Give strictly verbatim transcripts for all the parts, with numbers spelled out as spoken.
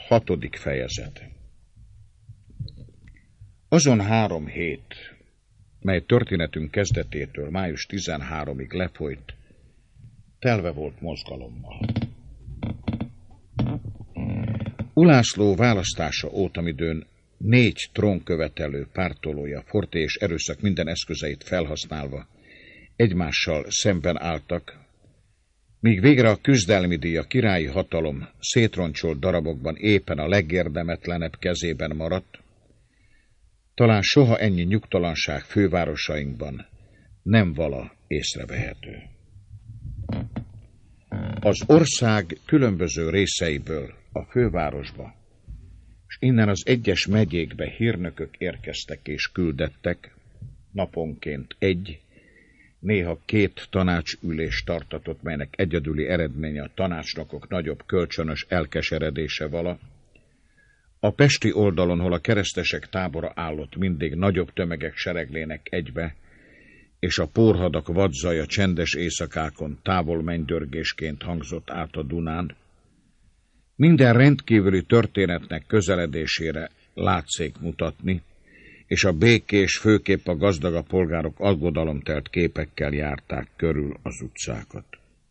Hatodik fejezet. Azon három hét, mely történetünk kezdetétől május tizenharmadikig lefolyt, telve volt mozgalommal. Ulászló választása ótamidőn négy trónkövetelő pártolója forté és erőszak minden eszközeit felhasználva egymással szemben álltak, míg végre a küzdelmi díj, a királyi hatalom szétroncsolt darabokban éppen a legérdemetlenebb kezében maradt. Talán soha ennyi nyugtalanság fővárosainkban nem vala észrevehető. Az ország különböző részeiből a fővárosba, és innen az egyes megyékbe hírnökök érkeztek és küldettek, naponként egy, néha két tanácsülést tartatott, melynek egyedüli eredménye a tanácsnokok nagyobb kölcsönös elkeseredése vala. A pesti oldalon, hol a keresztesek tábora állott, mindig nagyobb tömegek sereglének egybe, és a pórhadak vadzaja csendes éjszakákon távol mennydörgésként hangzott át a Dunán. Minden rendkívüli történetnek közeledésére látszék mutatni, és a békés, főképp a gazdaga polgárok aggodalomtelt képekkel járták körül az utcákat.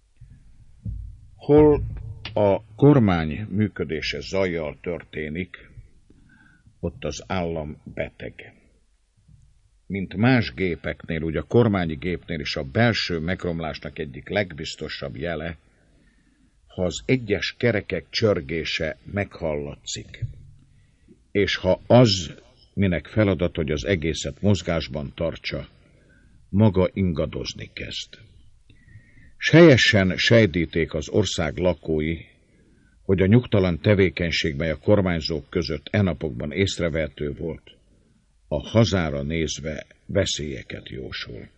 Hol a kormány működése zajjal történik, ott az állam beteg. Mint más gépeknél, úgy a kormányi gépnél is a belső megromlásnak egyik legbiztosabb jele, ha az egyes kerekek csörgése meghallatszik, és ha az, minek feladat, hogy az egészet mozgásban tartsa, maga ingadozni kezd. S helyesen sejdíték az ország lakói, hogy a nyugtalan tevékenység, mely a kormányzók között e napokban észrevehető volt, a hazára nézve veszélyeket jósol.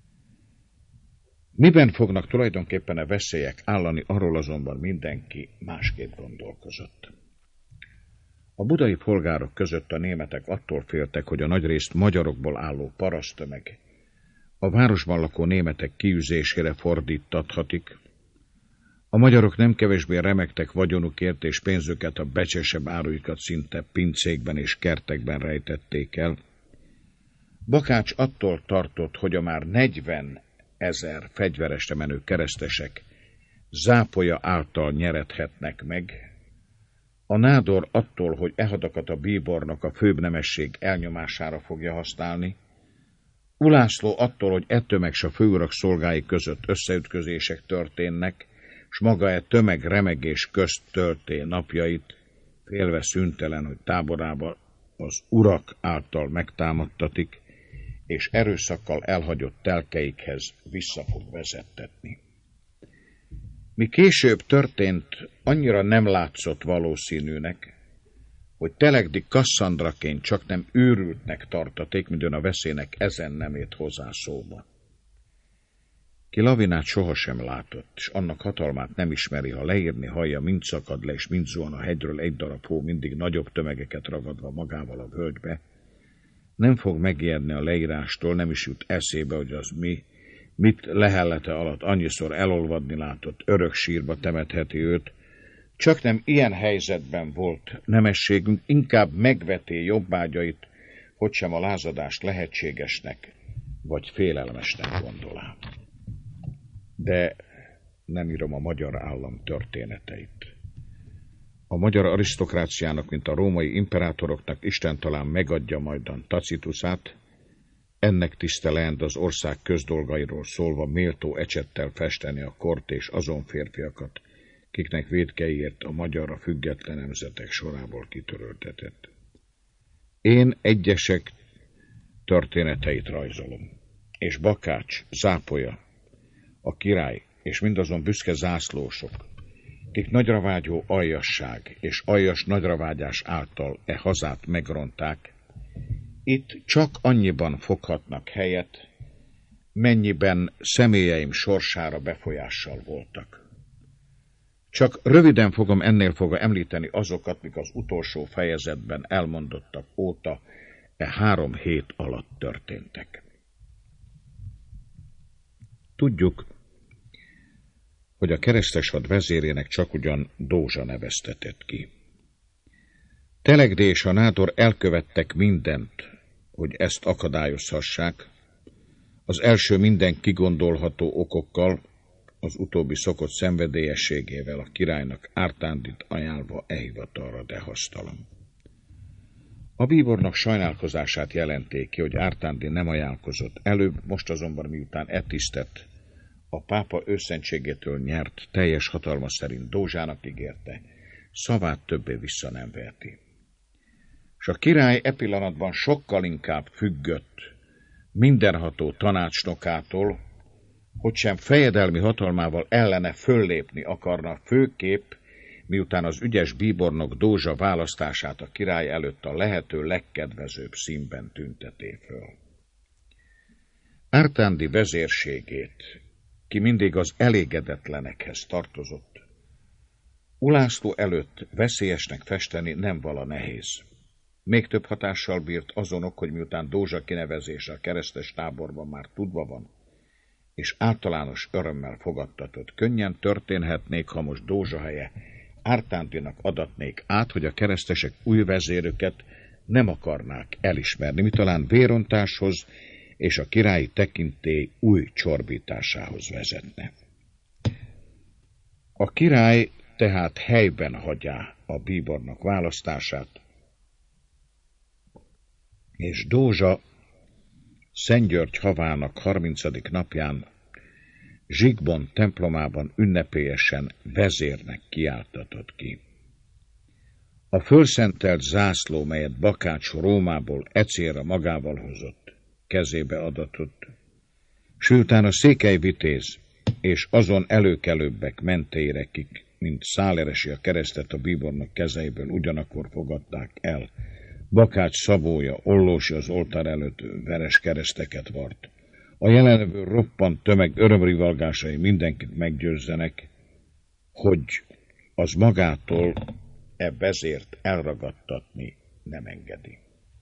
Miben fognak tulajdonképpen a veszélyek állani, arról azonban mindenki másképp gondolkozott. A budai polgárok között a németek attól féltek, hogy a nagyrészt magyarokból álló paraszttömeg a városban lakó németek kiűzésére fordítathatik. A magyarok nem kevésbé remegtek vagyonukért, és pénzüket, a becsesebb áruikat szinte pincékben és kertekben rejtették el. Bakács attól tartott, hogy a már negyven ezer fegyveresre menő keresztesek zápolya által nyerethetnek meg. A nádor attól, hogy e hadakat a bíbornak a főbb nemesség elnyomására fogja használni. Ulászló attól, hogy e tömeg s a főurak szolgái között összeütközések történnek, s maga e tömeg remegés közt tölté napjait, félve szüntelen, hogy táborába az urak által megtámadtatik, és erőszakkal elhagyott telkeikhez vissza fog vezettetni. Mi később történt, annyira nem látszott valószínűnek, hogy Telegdi Kasszandraként csak nem őrültnek tartaték, mindön a veszélynek ezen nem ért hozzá szóba. Ki Lavinát sohasem látott, és annak hatalmát nem ismeri, ha leírni hallja, mind szakad le, és mind zuhan a hegyről egy darab hó, mindig nagyobb tömegeket ragadva magával a völgybe, nem fog megijedni a leírástól, nem is jut eszébe, hogy az mi, mit lehellete alatt annyiszor elolvadni látott, örök sírba temetheti őt. Csak nem ilyen helyzetben volt nemességünk, inkább megveté jobbágyait, hogy sem a lázadást lehetségesnek, vagy félelmesnek gondolá. De nem írom a magyar állam történeteit. A magyar arisztokráciának, mint a római imperátoroknak Isten talán megadja majdan Tacitusát, ennek tiszte leend az ország közdolgairól szólva méltó ecsettel festeni a kort és azon férfiakat, kiknek vétkeiért a magyarra független nemzetek sorából kitöröltetett. Én egyesek történeteit rajzolom, és Bakács, Zápolya, a király, és mindazon büszke zászlósok, kik nagyra vágyó aljasság és aljas nagyravágyás által e hazát megronták, itt csak annyiban foghatnak helyet, mennyiben személyeim sorsára befolyással voltak. Csak röviden fogom ennél fogva említeni azokat, mik az utolsó fejezetben elmondottak óta e három hét alatt történtek. Tudjuk, hogy a keresztes had vezérének csak ugyan Dózsa neveztetett ki. Telegdi és a nádor elkövettek mindent, hogy ezt akadályozhassák, az első minden kigondolható okokkal, az utóbbi szokott szenvedélyességével a királynak Ártándit ajánlva e hivatalra, de hasztalan. A bíbornak sajnálkozását jelenték ki, hogy Ártándi nem ajánlkozott előbb, most azonban miután e tisztet a pápa őszentségétől nyert, teljes hatalma szerint Dózsának ígérte, szavát többé vissza nem veheti. És a király e pillanatban sokkal inkább függött mindenható tanácsnokától, hogy sem fejedelmi hatalmával ellene föllépni akarna, főképp, miután az ügyes bíbornok Dózsa választását a király előtt a lehető legkedvezőbb színben tünteté föl. Ártándi vezérségét, ki mindig az elégedetlenekhez tartozott, Ulászló előtt veszélyesnek festeni nem vala nehéz. Még több hatással bírt azonok, hogy miután Dózsa kinevezése a keresztes táborban már tudva van, és általános örömmel fogadtatott, könnyen történhetnék, ha most Dózsa helye Ártándinak adatnék át, hogy a keresztesek új vezérüket nem akarnák elismerni, mi talán vérontáshoz és a királyi tekintély új csorbításához vezetne. A király tehát helyben hagyá a bíbornak választását, és Dózsa Szentgyörgy havának harmincadik napján Zsigmond templomában ünnepélyesen vezérnek kiáltatott ki. A fölszentelt zászló, melyet Bakács Rómából e célra magával hozott, kezébe adatott, s után a székely vitéz és azon előkelőbbek menteire, kik, mint Száleresi a keresztet a bíbornak kezeiből ugyanakkor fogadták el, Bakács Szabója, Ollósi az oltár előtt veres kereszteket vart. A jelenlevő roppant tömeg örömrivalgásai mindenkit meggyőzzenek, hogy az magától e vezért elragadtatni nem engedi.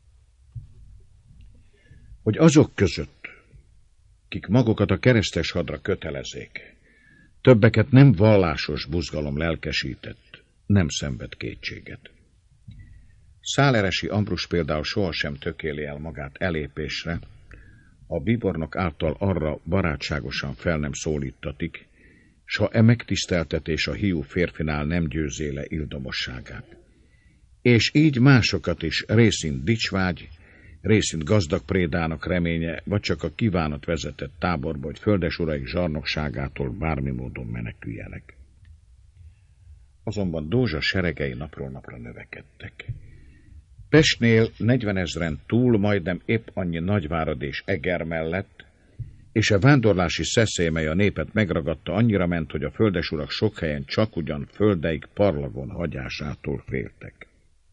Hogy azok között, kik magukat a keresztes hadra kötelezék, többeket nem vallásos buzgalom lelkesített, nem szenved kétséget. Száleresi Ambrus például sohasem tökéli el magát elépésre, a bíbornok által arra barátságosan fel nem szólítatik, s ha e megtiszteltetés a hiú férfinál nem győzi le ildomosságát. És így másokat is részint dicsvágy, részint gazdag prédának reménye, vagy csak a kívánat vezetett táborba, hogy földesuraik zsarnokságától bármi módon meneküljenek. Azonban Dózsa seregei napról napra növekedtek. Pestnél negyvenezren túl majdnem épp annyi Nagyvárad és Eger mellett, és a vándorlási szeszély, mely a népet megragadta, annyira ment, hogy a földesurak sok helyen csak ugyan földeik parlagon hagyásától féltek.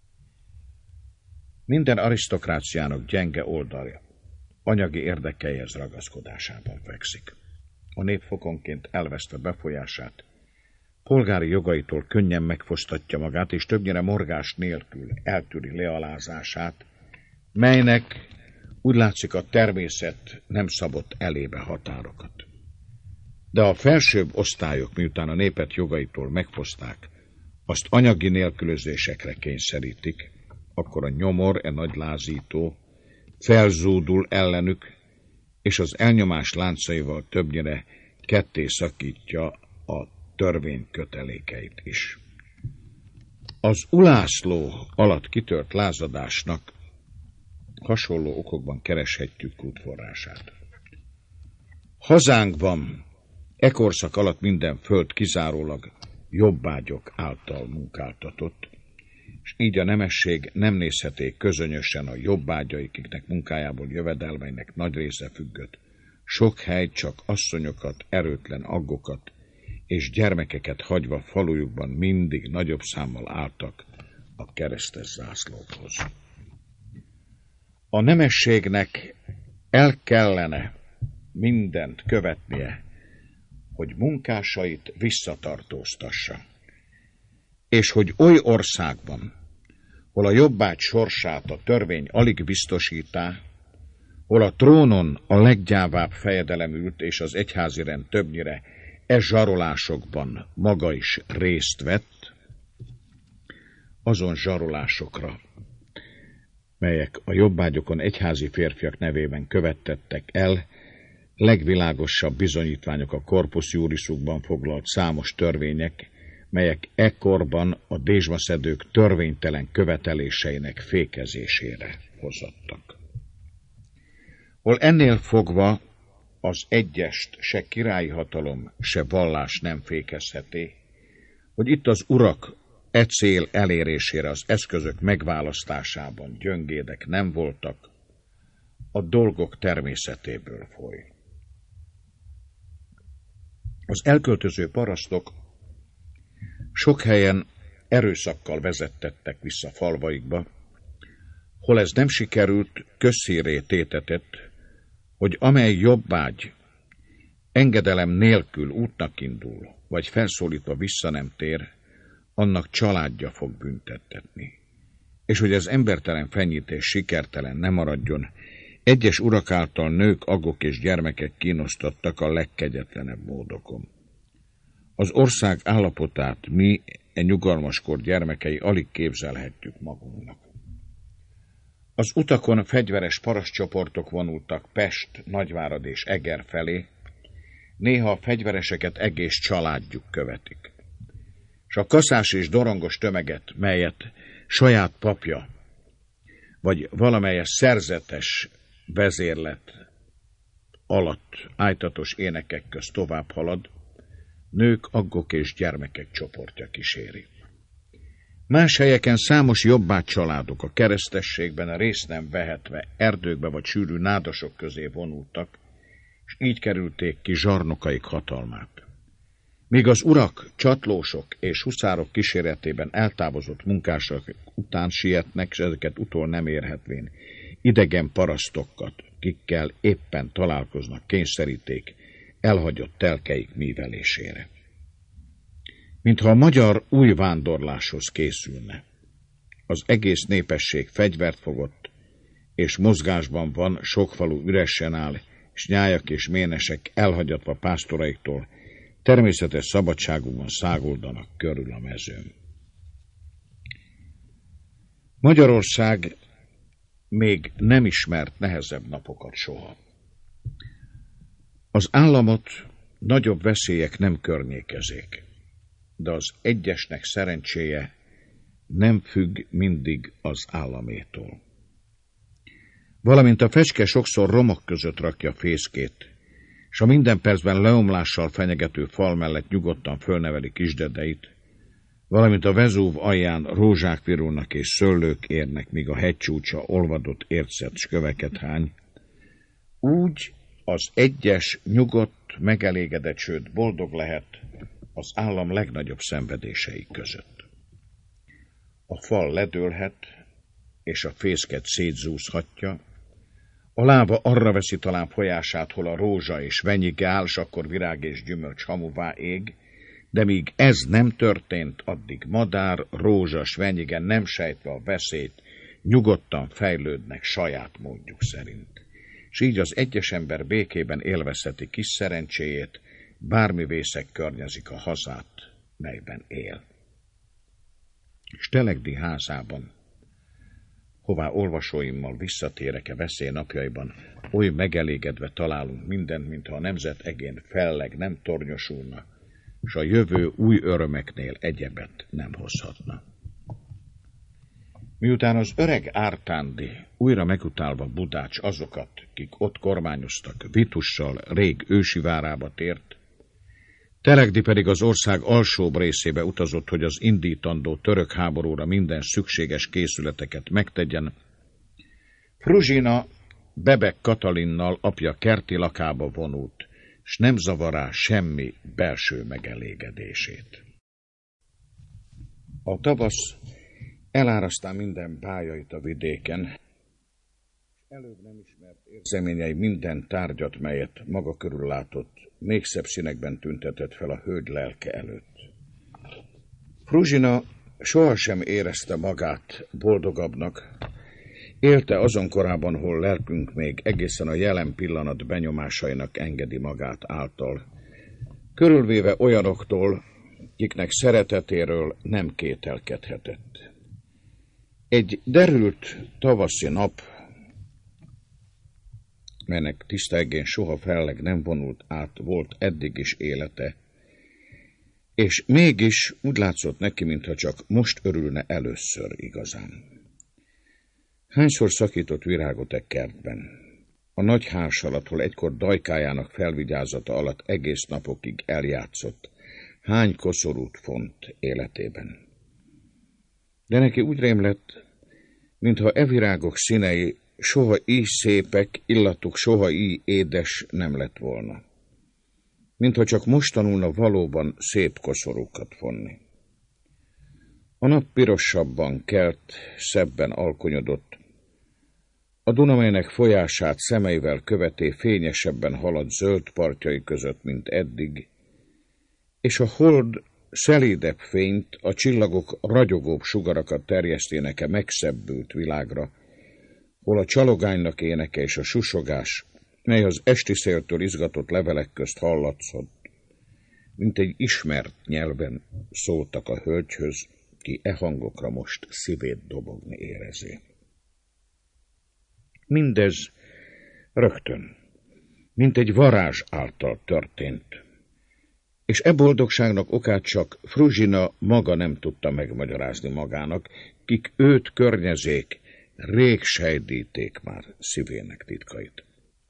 Minden arisztokráciának gyenge oldalja, anyagi érdekeihez ragaszkodásában fekszik. A nép fokonként elvesztve befolyását, polgári jogaitól könnyen megfosztatja magát, és többnyire morgás nélkül eltűri lealázását, melynek úgy látszik a természet nem szabott elébe határokat. De a felsőbb osztályok, miután a népet jogaitól megfoszták, azt anyagi nélkülözésekre kényszerítik, akkor a nyomor, e nagy lázító, felzúdul ellenük, és az elnyomás láncaival többnyire ketté szakítja a törvény kötelékeit is. Az Ulászló alatt kitört lázadásnak hasonló okokban kereshetjük útforrását. Hazánkban e korszak alatt minden föld kizárólag jobbágyok által munkáltatott, és így a nemesség nem nézheté közönösen a jobbágyaiknek munkájából jövedelmeinek nagy része függött. Sok hely csak asszonyokat, erőtlen aggokat és gyermekeket hagyva falujukban mindig nagyobb számmal álltak a keresztes zászlókhoz. A nemességnek el kellene mindent követnie, hogy munkásait visszatartóztassa, és hogy oly országban, hol a jobbágy sorsát a törvény alig biztosítá, hol a trónon a leggyávább fejedelem ült, és az egyházi rend többnyire e zsarolásokban maga is részt vett, azon zsarolásokra, melyek a jobbágyokon egyházi férfiak nevében követtettek el, legvilágosabb bizonyítványok a Corpus Jurisukban foglalt számos törvények, melyek ekkorban a dézsmaszedők törvénytelen követeléseinek fékezésére hozottak. Hol ennél fogva az egyest se királyi hatalom, se vallás nem fékezheti, hogy itt az urak e cél elérésére az eszközök megválasztásában gyöngédek nem voltak, a dolgok természetéből foly. Az elköltöző parasztok sok helyen erőszakkal vezettettek vissza falvaikba, hol ez nem sikerült, közszírré tétetett, hogy amely jobbágy engedelem nélkül útnak indul, vagy felszólítva vissza nem tér, annak családja fog büntettetni. És hogy az embertelen fenyítés sikertelen ne maradjon, egyes urak által nők, agok és gyermekek kínosztattak a legkegyetlenebb módokon. Az ország állapotát mi, e nyugalmaskor gyermekei alig képzelhetjük magunknak. Az utakon fegyveres parasztcsoportok vonultak Pest, Nagyvárad és Eger felé, néha a fegyvereseket egész családjuk követik. És a kaszás és dorongos tömeget, melyet saját papja, vagy valamelyes szerzetes vezérlet alatt ájtatos énekek közt tovább halad, nők, aggok és gyermekek csoportja kíséri. Más helyeken számos jobbágy családok a keresztességben a részt nem vehetve erdőkbe vagy sűrű nádasok közé vonultak, és így kerülték ki zsarnokaik hatalmát. Míg az urak, csatlósok és huszárok kíséretében eltávozott munkások után sietnek, és ezeket utol nem érhetvén, idegen parasztokat, kikkel éppen találkoznak, kényszeríték elhagyott telkeik mívelésére. Mintha a magyar új vándorláshoz készülne. Az egész népesség fegyvert fogott, és mozgásban van, sok falu üresen áll, és nyájak és ménesek elhagyatva pásztoraiktól, természetes szabadságukban száguldanak körül a mezőn. Magyarország még nem ismert nehezebb napokat soha. Az államot nagyobb veszélyek nem környékezék, de az egyesnek szerencséje nem függ mindig az államétól. Valamint a fecske sokszor romok között rakja fészkét, és a minden percben leomlással fenyegető fal mellett nyugodtan fölneveli kisdedeit, valamint a Vezúv alján rózsák virulnak és szőlők érnek, míg a hegycsúcsa olvadott ércet s köveket hány, úgy az egyes nyugodt, megelégedett, sőt boldog lehet az állam legnagyobb szenvedései között. A fal ledőlhet, és a fészket szétzúzhatja, a láva arra veszi talán folyását, hol a rózsa és venyige áll, s akkor virág és gyümölcs hamuvá ég, de míg ez nem történt, addig madár, rózsa, s venyige nem sejtve a veszélyt, nyugodtan fejlődnek saját módjuk szerint. És így az egyes ember békében élvezheti kis szerencséjét, bármi vészek környezik a hazát, melyben él. És Telegdi házában, hová olvasóimmal visszatérek-e veszély napjaiban, oly megelégedve találunk mindent, mintha a nemzet egén felleg nem tornyosulna, s a jövő új örömeknél egyebet nem hozhatna. Miután az öreg Ártándi újra megutálva Budács azokat, kik ott kormányoztak, Vitussal rég ősi várába tért, Telegdi pedig az ország alsóbb részébe utazott, hogy az indítandó török háborúra minden szükséges készületeket megtegyen. Fruzsina Bebek Katalinnal apja kerti lakába vonult, s nem zavará semmi belső megelégedését. A tavasz elárasztá minden bájait a vidéken, előbb nem ismert érzeményei minden tárgyat, melyet maga körül látott, még szebb színekben tüntetett fel a hölgy lelke előtt. Fruzsina sohasem érezte magát boldogabbnak, élte azon korában, hol lelkünk még egészen a jelen pillanat benyomásainak engedi magát által, körülvéve olyanoktól, kiknek szeretetéről nem kételkedhetett. Egy derült tavaszi nap, melynek tiszta egén soha felleg nem vonult át, volt eddig is élete, és mégis úgy látszott neki, mintha csak most örülne először igazán. Hányszor szakított virágot e kertben, a nagy hárs alatt, hol egykor dajkájának felvigyázata alatt egész napokig eljátszott, hány koszorút font életében. De neki úgy rémlett, mintha e virágok színei soha így szépek, illatuk soha így édes nem lett volna. Mintha csak most tanulna valóban szép koszorúkat fonni. A nap pirosabban kelt, szebben alkonyodott. A Duna, melynek folyását szemeivel követé fényesebben halad zöld partjai között, mint eddig, és a hold szelídebb fényt, a csillagok ragyogóbb sugarakat terjesztének-e megszebbült világra, hol a csalogánynak éneke és a susogás, mely az esti széltől izgatott levelek közt hallatszott, mint egy ismert nyelven szóltak a hölgyhöz, ki e hangokra most szívét dobogni érezi. Mindez rögtön, mint egy varázs által történt, és e boldogságnak okát csak Fruzsina maga nem tudta megmagyarázni magának, kik őt környezék, rég sejtíték már szívének titkait.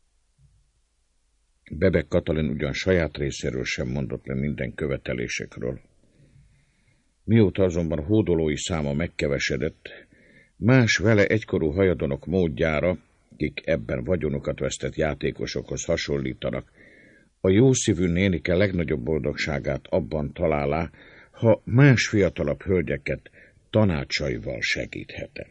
Bebek Katalin ugyan saját részéről sem mondott le minden követelésekről. Mióta azonban hódolói száma megkevesedett, más vele egykorú hajadonok módjára, kik ebben vagyonukat vesztett játékosokhoz hasonlítanak, a jószívű nénike legnagyobb boldogságát abban találá, ha más fiatalabb hölgyeket tanácsaival segíthete.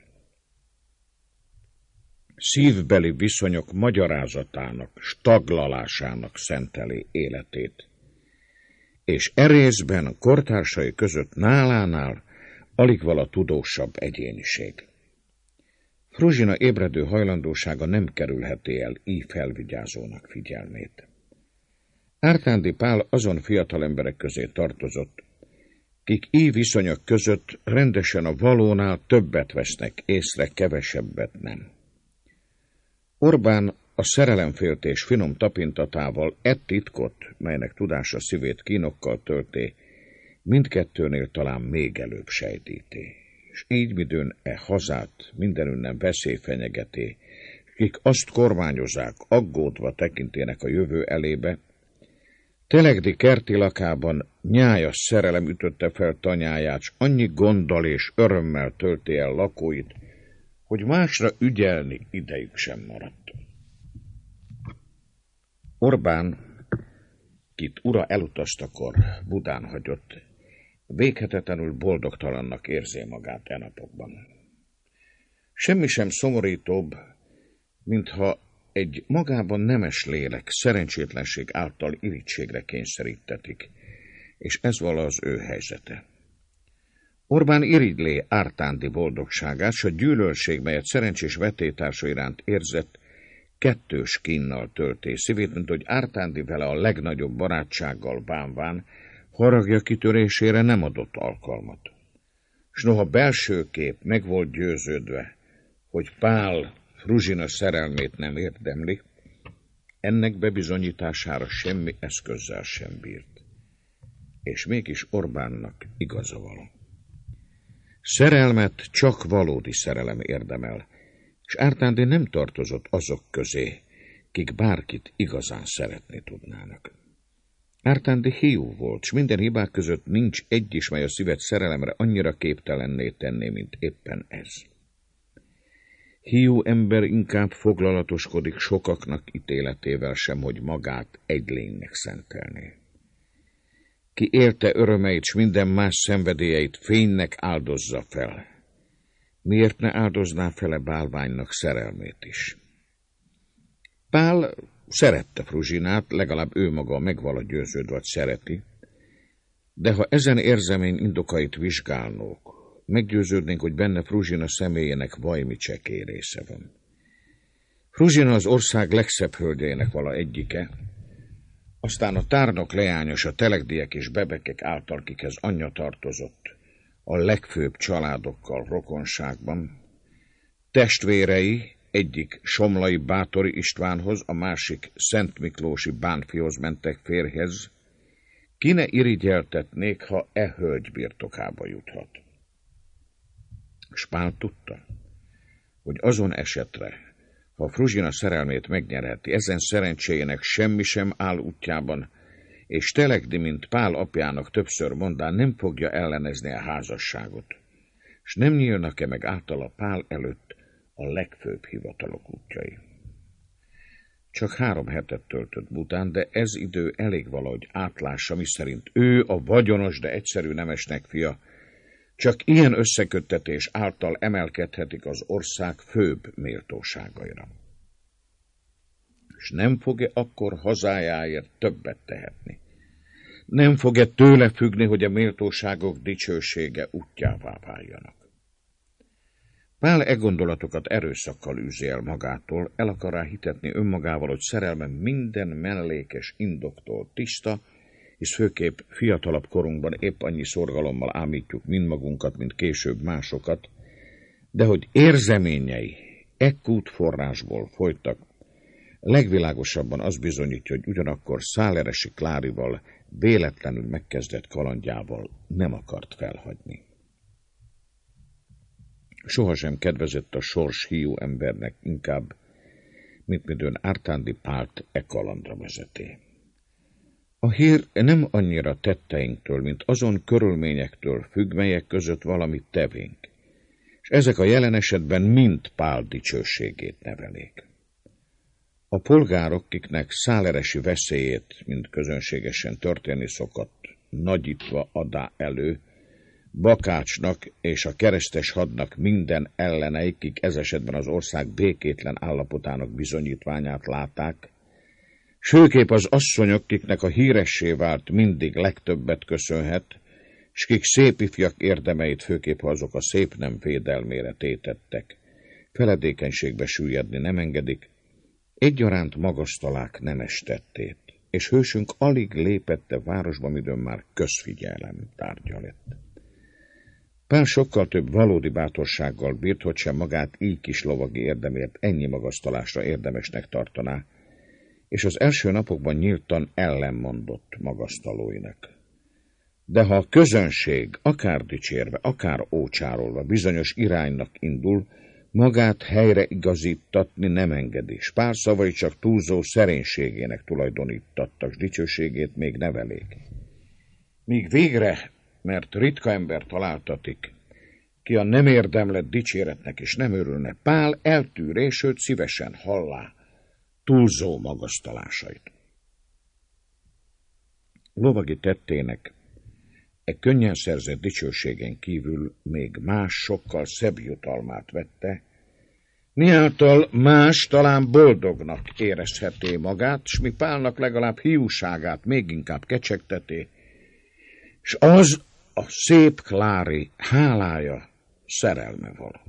Szívbeli viszonyok magyarázatának, staglalásának szenteli életét, és e részben a kortársai között nálánál alig vala tudósabb egyéniség. Fruzsina ébredő hajlandósága nem kerülheti el így felvigyázónak figyelmét. Ártándi Pál azon fiatal emberek közé tartozott, kik így viszonyok között rendesen a valónál többet vesznek észre, kevesebbet nem. Orbán a szerelemféltés finom tapintatával e titkot, melynek tudása szívét kínokkal tölté, mindkettőnél talán még előbb sejtíté, és így midőn e hazát mindenünnen veszély fenyegeti, kik azt kormányozák, aggódva tekintének a jövő elébe, Telegdi kerti lakában nyájas szerelem ütötte fel tanyáját, s annyi gonddal és örömmel tölti el lakóit, hogy másra ügyelni idejük sem maradt. Orbán, kit ura elutaztakor Budán hagyott, véghetetlenül boldogtalannak érzi magát e napokban. Semmi sem szomorítóbb, mintha egy magában nemes lélek szerencsétlenség által irítségre kényszerítetik, és ez vala az ő helyzete. Orbán irigylé Ártándi boldogságát, s a gyűlölség, melyet szerencsés vetétársa iránt érzett, kettős kínnal tölté szívét, mint hogy Ártándi vele a legnagyobb barátsággal bánván haragja kitörésére nem adott alkalmat. S noha belső kép meg volt győződve, hogy Pál Fruzsina szerelmét nem érdemli, ennek bebizonyítására semmi eszközzel sem bírt. És mégis Orbánnak igaza vala. Szerelmet csak valódi szerelem érdemel, és Ártándi nem tartozott azok közé, kik bárkit igazán szeretni tudnának. Ártándi hiú volt, s minden hibák között nincs egy is, mely a szívet szerelemre annyira képtelenné tenné, mint éppen ez. Hiú ember inkább foglalatoskodik sokaknak ítéletével sem, hogy magát egy lénynek szentelné. Ki élte örömeit, s minden más szenvedélyeit fénynek áldozza fel. Miért ne áldozná fele bálványnak szerelmét is? Pál szerette Fruzsinát, legalább ő maga megvala győződve, vagy szereti, de ha ezen érzemény indokait vizsgálnók, meggyőződnénk, hogy benne Fruzsina személyének vajmi csekély része van. Fruzsina az ország legszebb hölgyeinek vala egyike, aztán a tárnok leányos, a telegdiek és bebekek által, kikhez anyja tartozott, a legfőbb családokkal rokonságban, Testvérei egyik Somlai Báthori Istvánhoz, a másik Szent Miklósi Bánfihoz mentek férjhez, ki ne irigyeltetnék, ha e hölgy birtokába juthat. S Pál tudta, hogy azon esetre, ha Fruzsina szerelmét megnyerheti, ezen szerencséjének semmi sem áll útjában, és Telegdi, mint Pál apjának többször mondán, nem fogja ellenezni a házasságot, s nem nyílnak-e meg általa Pál előtt a legfőbb hivatalok útjai. Csak három hetet töltött Bután, de ez idő elég valahogy átlássa, miszerint ő a vagyonos, de egyszerű nemesnek fia, csak ilyen összeköttetés által emelkedhetik az ország főbb méltóságaira. És nem fog-e akkor hazájáért többet tehetni? Nem fog-e tőle függni, hogy a méltóságok dicsősége útjává váljanak? Pál e gondolatokat erőszakkal űzi el magától, el akar rá hitetni önmagával, hogy szerelme minden mellékes indoktól tiszta, és főképp fiatalabb korunkban épp annyi szorgalommal ámítjuk mind magunkat, mint később másokat, de hogy érzeményei ekkút forrásból folytak, legvilágosabban az bizonyítja, hogy ugyanakkor Száleresi Klárival véletlenül megkezdett kalandjával nem akart felhagyni. Sohasem kedvezett a sors híjú embernek inkább, mint midőn Ártándi Pált e kalandra vezeti. A hír nem annyira tetteinktől, mint azon körülményektől függ, melyek között valamit tevénk, és ezek a jelen esetben mind Pál dicsőségét nevelik. A polgárok, kiknek Száleresi veszélyét, mint közönségesen történni szokott, nagyítva adá elő, Bakácsnak és a keresztes hadnak minden elleneik, kik ez esetben az ország békétlen állapotának bizonyítványát látták, s főképp az asszonyok, kiknek a híressé vált mindig legtöbbet köszönhet, s kik szép ifjak érdemeit, főképp ha azok a szép nem védelmére tétettek, feledékenységbe süllyedni nem engedik, egyaránt magasztalák nemes tettét, és hősünk alig lépette városba, midőn már közfigyelem tárgya lett. Pál sokkal több valódi bátorsággal bírt, hogy sem magát így kis lovagi érdemért ennyi magasztalásra érdemesnek tartaná, és az első napokban nyíltan ellenmondott magasztalóinak. De ha a közönség, akár dicsérve, akár ócsárolva bizonyos iránynak indul, magát helyre igazítatni nem engedi, s Pál szavai csak túlzó szerénységének tulajdonítattak, s dicsőségét még nevelék. Míg végre, mert ritka ember találtatik, ki a nem érdemlett dicséretnek és nem örülne, Pál eltűré, sőt szívesen hallá túlzó magasztalásait. Lovagi tettének e könnyen szerzett dicsőségen kívül még más, sokkal szebb jutalmát vette, miáltal más talán boldognak érezheté magát, s mi Pálnak legalább hiúságát még inkább kecsegteté, s az a szép Klári hálája, szerelme vala.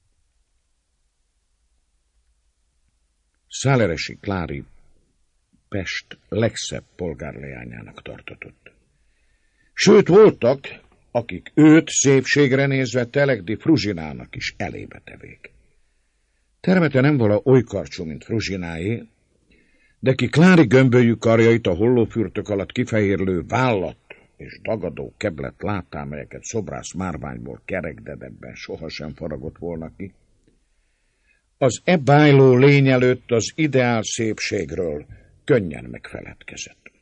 Száleresi Klári Pest legszebb polgárleányának tartatott. Sőt, voltak, akik őt szépségre nézve Telegdi Fruzsinának is elébe tevék. Termete nem vala oly karcsú, mint Fruzsináé, de ki Klári gömbölyű karjait a hollófürtök alatt kifehérlő vállat és dagadó keblet láttál, melyeket szobrász márványból kerekdedebben sohasem faragott volna ki, az e bájló lény előtt az ideál szépségről könnyen megfeledkezett.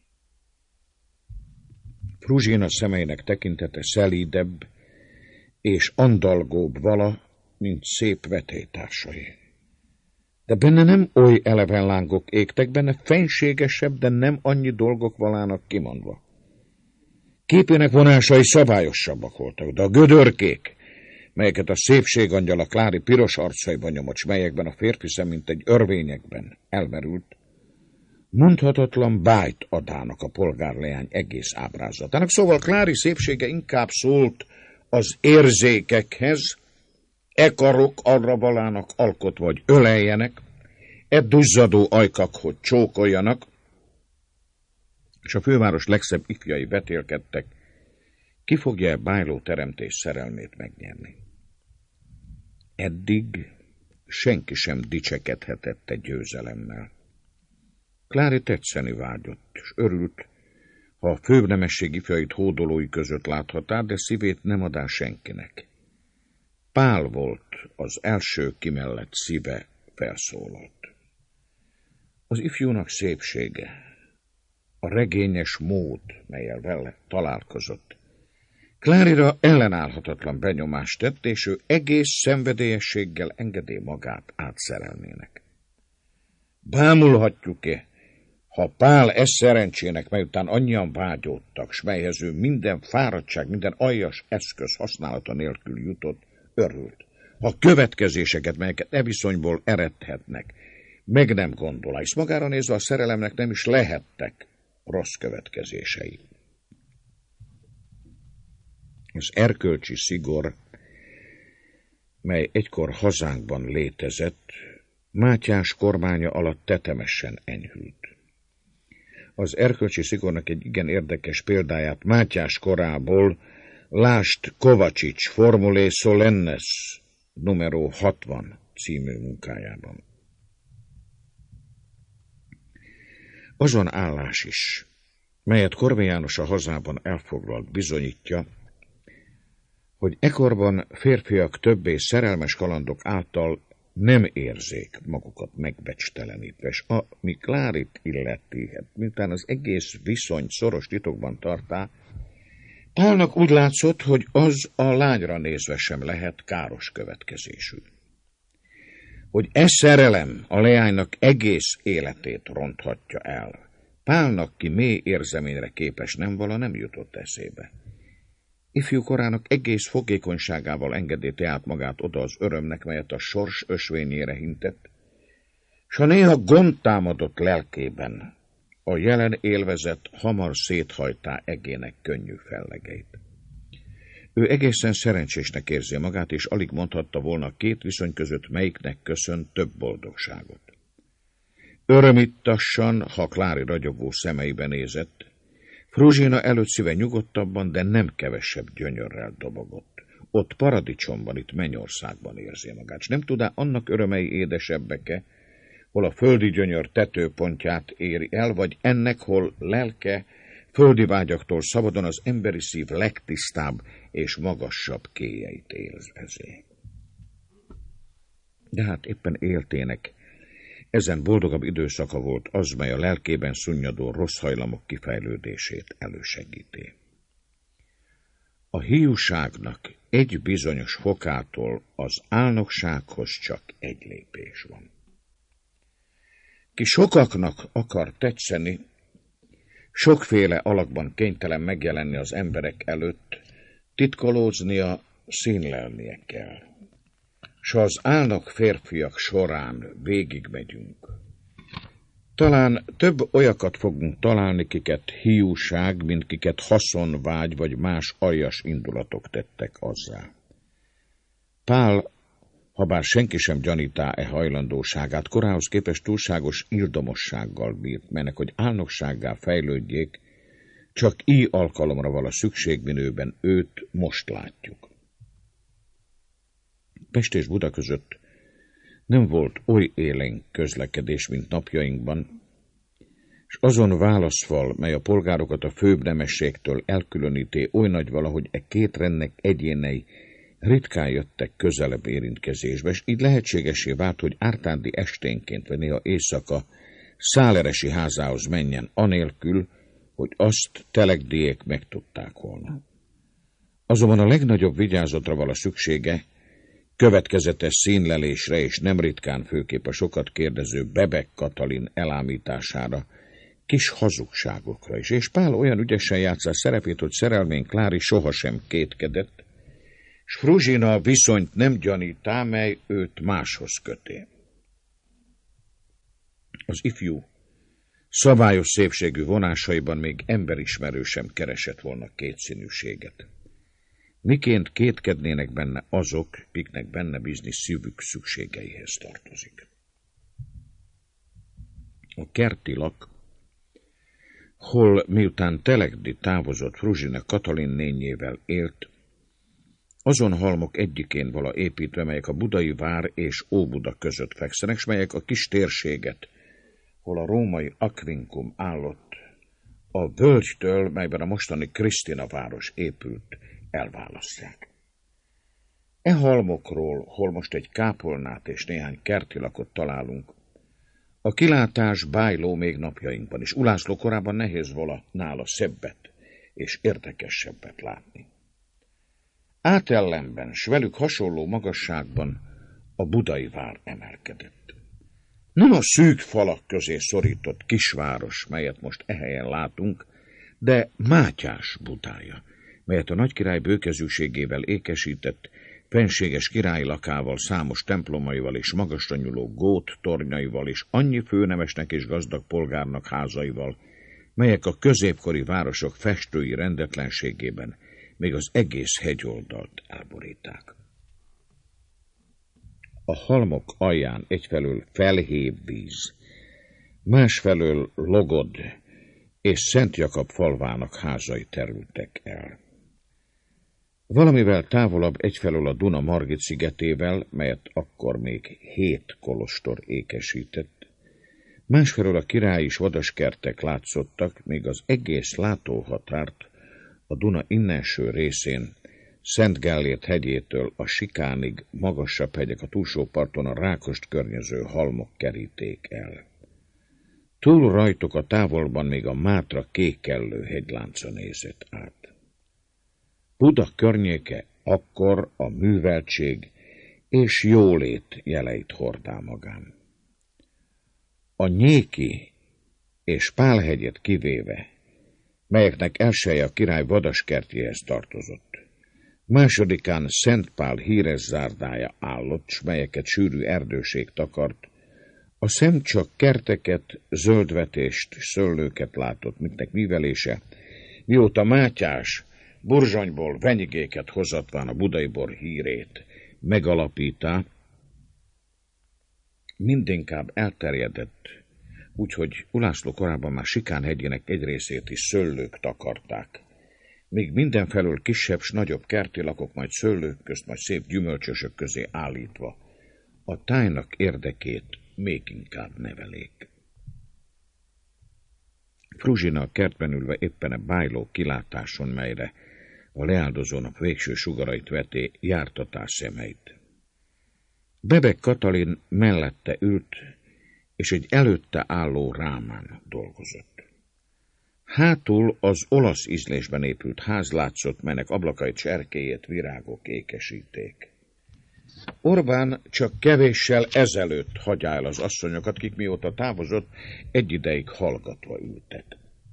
Fruzsina szemeinek tekintete szelídebb és andalgóbb vala, mint szép vetélytársai. De benne nem oly eleven lángok égtek, benne fenségesebb, de nem annyi dolgok valának kimondva. Képének vonásai szabályosabbak voltak, de a gödörkék, melyeket a szépségangyala Klári piros arcaiban nyomott, s melyekben a férfi szem, mint egy örvényekben elmerült, mondhatatlan bájt adának a polgárleány egész ábrázatának. Szóval Klári szépsége inkább szólt az érzékekhez, e karok arra valának alkotva, hogy öleljenek, e duzzadó ajkak, hogy csókoljanak, és a főváros legszebb ifjai vetélkedtek, ki fogja e bájló teremtés szerelmét megnyerni. Eddig senki sem dicsekedhetett egy győzelemmel. Klári tetszeni vágyott, és örült, ha a főnemesség ifjait hódolói között láthatá, de szívét nem adá senkinek. Pál volt az első, ki mellett szíve felszólalt. Az ifjúnak szépsége, a regényes mód, melyel vele találkozott, Klárira ellenállhatatlan benyomást tett, és ő egész szenvedélyességgel engedé magát átszerelmének. Bámulhatjuk-e, ha Pál ez szerencsének, melyután annyian vágyódtak, s melyhez ő minden fáradtság, minden aljas eszköz használata nélkül jutott, örült. Ha következéseket, melyeket e viszonyból eredhetnek, meg nem gondolá, hisz magára nézve a szerelemnek nem is lehettek rossz következései. Az erkölcsi szigor, mely egykor hazánkban létezett, Mátyás kormánya alatt tetemesen enyhült. Az erkölcsi szigornak egy igen érdekes példáját Mátyás korából lásd Kovacsics Formulae Solennes numero hatvan című munkájában. Azon állás is, melyet Korvin János a hazában elfoglalt, bizonyítja, hogy ekorban férfiak többé szerelmes kalandok által nem érzék magukat megbecstelenítve, és ami Klárit illeti, hát, miután az egész viszony szoros titokban tartá, Pálnak úgy látszott, hogy az a lányra nézve sem lehet káros következésű. Hogy ez szerelem a leánynak egész életét ronthatja el. Pálnak, ki mély érzeményre képes nem vala, nem jutott eszébe. Ifjú korának egész fogékonyságával engedéti át magát oda az örömnek, melyet a sors ösvényére hintett, s ha néha gond támadott lelkében, a jelen élvezet hamar széthajtá egének könnyű fellegeit. Ő egészen szerencsésnek érzi magát, és alig mondhatta volna a két viszony között melyiknek köszön több boldogságot. Örömittassan, ha Klári ragyogó szemeibe nézett, Fruzsina előtt szíve nyugodtabban, de nem kevesebb gyönyörrel dobogott. Ott paradicsomban, itt mennyországban érzi magát, s nem tudá annak örömei édesebbeke, hol a földi gyönyör tetőpontját éri el, vagy ennek, hol lelke földi vágyaktól szabadon az emberi szív legtisztább és magasabb kéjeit élvezi. De hát éppen éltének ezen boldogabb időszaka volt az, mely a lelkében szunnyadó rossz hajlamok kifejlődését elősegíti. A hiúságnak egy bizonyos fokától az álnoksághoz csak egy lépés van. Ki sokaknak akar tetszeni, sokféle alakban kénytelen megjelenni az emberek előtt, titkolóznia, színlelnie kell. S ha az álnok férfiak során végigmegyünk, talán több olyakat fogunk találni, kiket hiúság, mint kiket haszonvágy vagy más aljas indulatok tettek azzá. Pál, habár senki sem gyanítá e hajlandóságát, korához képest túlságos ildomossággal bírt, melynek, hogy álnoksággá fejlődjék, csak így alkalomra vala szükségminőben őt most látjuk. Pest és Buda között nem volt oly élénk közlekedés, mint napjainkban, és azon válaszfal, mely a polgárokat a főbb nemességtől elkülöníté, oly nagy valahogy e két rendnek egyénei ritkán jöttek közelebb érintkezésbe, és így lehetségesé vált, hogy Ártádi esténként, vagy néha éjszaka Száleresi házához menjen, anélkül, hogy azt Telegdiék megtudták volna. Azonban a legnagyobb vigyázatra vala szüksége, következetes színlelésre és nem ritkán főképp a sokat kérdező Bebek Katalin elámítására, kis hazugságokra is, és Pál olyan ügyesen játssza szerepét, hogy szerelmén Klári sohasem kétkedett, s Fruzsina viszonyt nem gyanítá, mely őt máshoz köté. Az ifjú szabályos szépségű vonásaiban még emberismerő sem keresett volna kétszínűséget. Miként kétkednének benne azok, kiknek benne bízni szívük szükségeihez tartozik. A kerti lak, hol miután Telegdi távozott, Fruzsina Katalin nényével élt, azon halmok egyikén vala építve, melyek a budai vár és Óbuda között fekszenek, s melyek a kis térséget, hol a római Aquincum állott, a völgytől, melyben a mostani Krisztina város épült, elválasztják. E halmokról, hol most egy kápolnát és néhány kertilakot találunk, a kilátás bájló még napjainkban is. Ulászló korában nehéz vala nála szebbet és érdekesebbet látni. Átellenben, s velük hasonló magasságban a budai vár emelkedett. Nem a szűk falak közé szorított kisváros, melyet most ehelyen látunk, de Mátyás Budája, melyet a nagykirály bőkezűségével ékesített, fenséges királyi lakával, számos templomaival és magasra nyúló gót tornyaival és annyi főnemesnek és gazdag polgárnak házaival, melyek a középkori városok festői rendetlenségében még az egész hegyoldalt elboríták. A halmok alján egyfelől felhébb víz, másfelől Logod és Szent Jakab falvának házai terültek el. Valamivel távolabb egyfelől a Duna Margit szigetével, melyet akkor még hét kolostor ékesített, másfelől a királyi és vadaskertek látszottak, míg az egész látóhatárt a Duna innenső részén, Szent Gellért hegyétől a Sikánig magasabb hegyek, a túlsó parton a Rákost környező halmok keríték el. Túl rajtuk a távolban még a Mátra kékkellő hegylánca nézett át. Buda környéke akkor a műveltség és jólét jeleit hordá magán. A Nyéki és Pálhegyet kivéve, melyeknek elseje a király vadaskertjéhez tartozott, másodikán Szent Pál híres zárdája állott, s melyeket sűrű erdőség takart, a szem csak kerteket, zöldvetést, szőlőket látott, miknek művelése, mióta Mátyás Burzsonyból venyigéket hozatván a budai bor hírét megalapítá, mindinkább elterjedett, úgyhogy Ulászló korában már Sikán hegyének egy részét is szőlők takarták, míg mindenfelől kisebb s nagyobb kertilakok, majd szőlők közt, majd szép gyümölcsösök közé állítva, a tájnak érdekét még inkább nevelék. Fruzsina a kertben ülve éppen a bájló kilátáson, melyre a leáldozónak végső sugarait veté, jártatá szemeit. Bebek Katalin mellette ült, és egy előtte álló rámán dolgozott. Hátul az olasz ízlésben épült ház látszott, melynek ablakait s erkélyét virágok ékesíték. Orbán csak kevéssel ezelőtt hagyja el az asszonyokat, kik mióta távozott, egy ideig hallgatva ültek.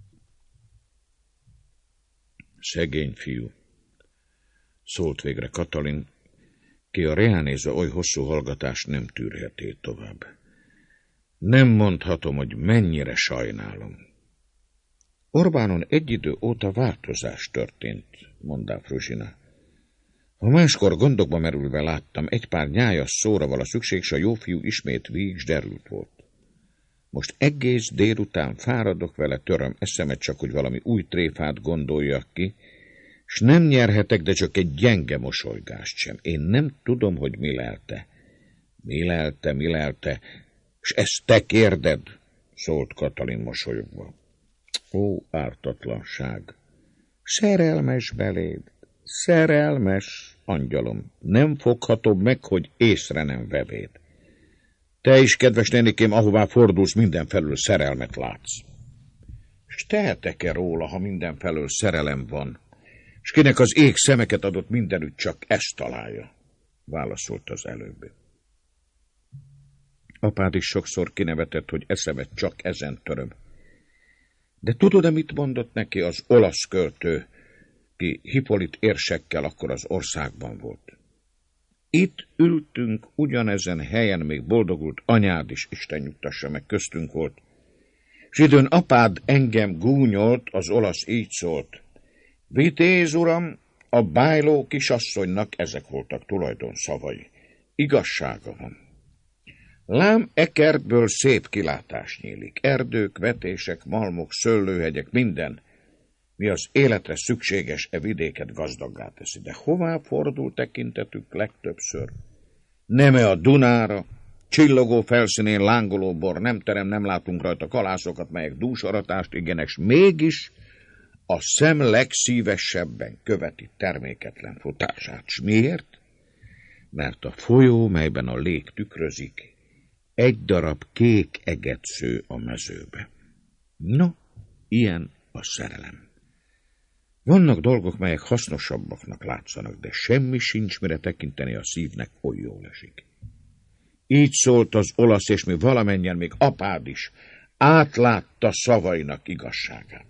Szegény fiú, szólt végre Katalin, ki a reánézve oly hosszú hallgatást nem tűrheti tovább. Nem mondhatom, hogy mennyire sajnálom. Orbánon egy idő óta változás történt, mondta Fruzsina. Ha máskor gondokba merülve láttam, egy pár nyájas szóra vala szükség, s a jó fiú ismét víg, s derült volt. Most egész délután fáradok vele, töröm eszemet csak, hogy valami új tréfát gondoljak ki, s nem nyerhetek, de csak egy gyenge mosolygást sem. Én nem tudom, hogy mi lelte. Mi lelte, mi lelte, s ezt te kérded, szólt Katalin mosolyogva. Ó, ártatlanság! Szerelmes beléd, szerelmes, angyalom, nem foghatom meg, hogy észre nem vevéd. Te is, kedves nénikém, ahová fordulsz, mindenfelől szerelmet látsz. S tehetek-e róla, ha mindenfelől szerelem van, s kinek az ég szemeket adott mindenütt, csak ezt találja, válaszolt az előbbi. Apád is sokszor kinevetett, hogy eszemet csak ezen töröm. De tudod-e, mit mondott neki az olasz költő, ki Hippolit érsekkel akkor az országban volt? Itt ültünk ugyanezen helyen, még boldogult anyád is, Isten nyugtassa meg, köztünk volt. S időn apád engem gúnyolt, az olasz így szólt. Vitéz, uram, a bájló kisasszonynak ezek voltak tulajdon szavai. Igazsága van. Lám, e kertből szép kilátás nyílik. Erdők, vetések, malmok, szőlőhegyek, minden. mi az életre szükséges e vidéket gazdaggá teszi. De hová fordul tekintetük legtöbbször? Nem-e a Dunára, csillogó felszínén lángoló bor, nem terem, nem látunk rajta kalászokat, melyek dúsaratást igenek, s mégis a szem legszívesebben követi terméketlen futását. S miért? Mert a folyó, melyben a lég tükrözik, egy darab kék egetsző a mezőbe. No, ilyen a szerelem. Vannak dolgok, melyek hasznosabbaknak látszanak, de semmi sincs, mire tekinteni a szívnek, oly jól esik. Így szólt az olasz, és mi valamennyien, még apád is, átlátta szavainak igazságát.